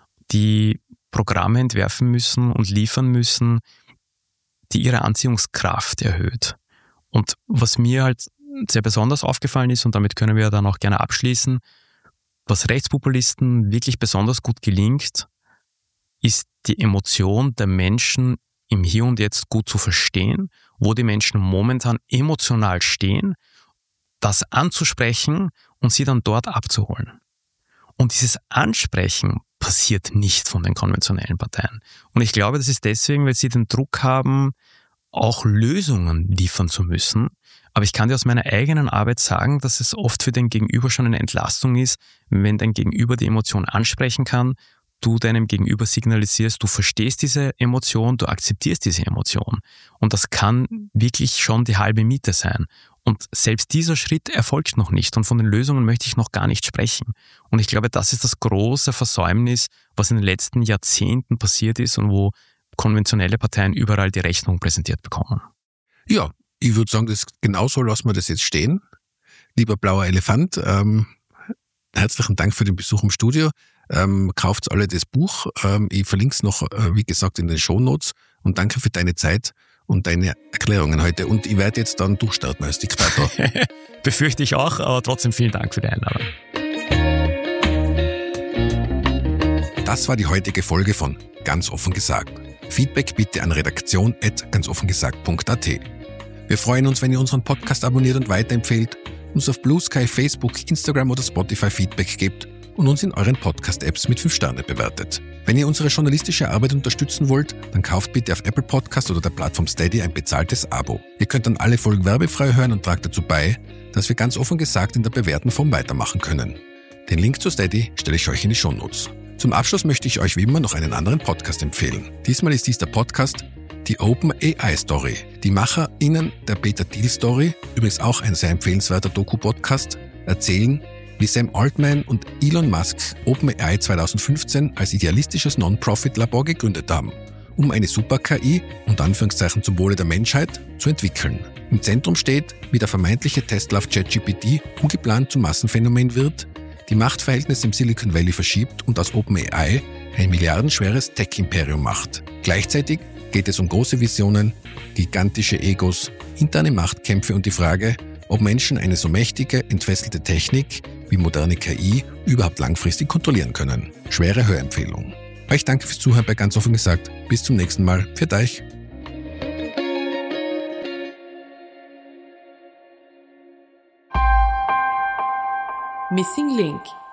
die Programme entwerfen müssen und liefern müssen, die ihre Anziehungskraft erhöht. Und was mir halt sehr besonders aufgefallen ist, und damit können wir dann auch gerne abschließen, was Rechtspopulisten wirklich besonders gut gelingt, ist die Emotion der Menschen im Hier und Jetzt gut zu verstehen, wo die Menschen momentan emotional stehen, das anzusprechen und sie dann dort abzuholen. Und dieses Ansprechen passiert nicht von den konventionellen Parteien. Und ich glaube, das ist deswegen, weil sie den Druck haben, auch Lösungen liefern zu müssen. Aber ich kann dir aus meiner eigenen Arbeit sagen, dass es oft für den Gegenüber schon eine Entlastung ist, wenn dein Gegenüber die Emotion ansprechen kann, du deinem Gegenüber signalisierst, du verstehst diese Emotion, du akzeptierst diese Emotion. Und das kann wirklich schon die halbe Miete sein. Und selbst dieser Schritt erfolgt noch nicht. Und von den Lösungen möchte ich noch gar nicht sprechen. Und ich glaube, das ist das große Versäumnis, was in den letzten Jahrzehnten passiert ist und wo konventionelle Parteien überall die Rechnung präsentiert bekommen. Ja, ich würde sagen, das genauso lassen wir das jetzt stehen. Lieber blauer Elefant, ähm, herzlichen Dank für den Besuch im Studio. Ähm, kauft alle das Buch. Ähm, ich verlinke es noch, äh, wie gesagt, in den Shownotes. Und danke für deine Zeit und deine Erklärungen heute. Und ich werde jetzt dann durchstarten als Diktator. Befürchte ich auch, aber trotzdem vielen Dank für die Einladung. Das war die heutige Folge von Ganz offen gesagt. Feedback bitte an redaktion at ganzoffengesagt punkt at. Wir freuen uns, wenn ihr unseren Podcast abonniert und weiterempfehlt, uns auf Blue Sky, Facebook, Instagram oder Spotify Feedback gebt und uns in euren Podcast-Apps mit fünf Sterne bewertet. Wenn ihr unsere journalistische Arbeit unterstützen wollt, dann kauft bitte auf Apple Podcast oder der Plattform Steady ein bezahltes Abo. Ihr könnt dann alle Folgen werbefrei hören und tragt dazu bei, dass wir ganz offen gesagt in der bewährten Form weitermachen können. Den Link zu Steady stelle ich euch in die Shownotes. Zum Abschluss möchte ich euch wie immer noch einen anderen Podcast empfehlen. Diesmal ist dies der Podcast Die Open A I Story. Die MacherInnen der Beta Deal Story, übrigens auch ein sehr empfehlenswerter Doku-Podcast, erzählen, wie Sam Altman und Elon Musk OpenAI zwanzig fünfzehn als idealistisches Non-Profit-Labor gegründet haben, um eine Super-K I, unter Anführungszeichen zum Wohle der Menschheit, zu entwickeln. Im Zentrum steht, wie der vermeintliche Tesla auf ChatGPT ungeplant zum Massenphänomen wird, die Machtverhältnisse im Silicon Valley verschiebt und aus OpenAI ein milliardenschweres Tech-Imperium macht. Gleichzeitig geht es um große Visionen, gigantische Egos, interne Machtkämpfe und die Frage, ob Menschen eine so mächtige, entfesselte Technik wie moderne K I überhaupt langfristig kontrollieren können. Schwere Hörempfehlung. Euch danke fürs Zuhören bei Ganz offen gesagt. Bis zum nächsten Mal. Pfiat euch. Missing Link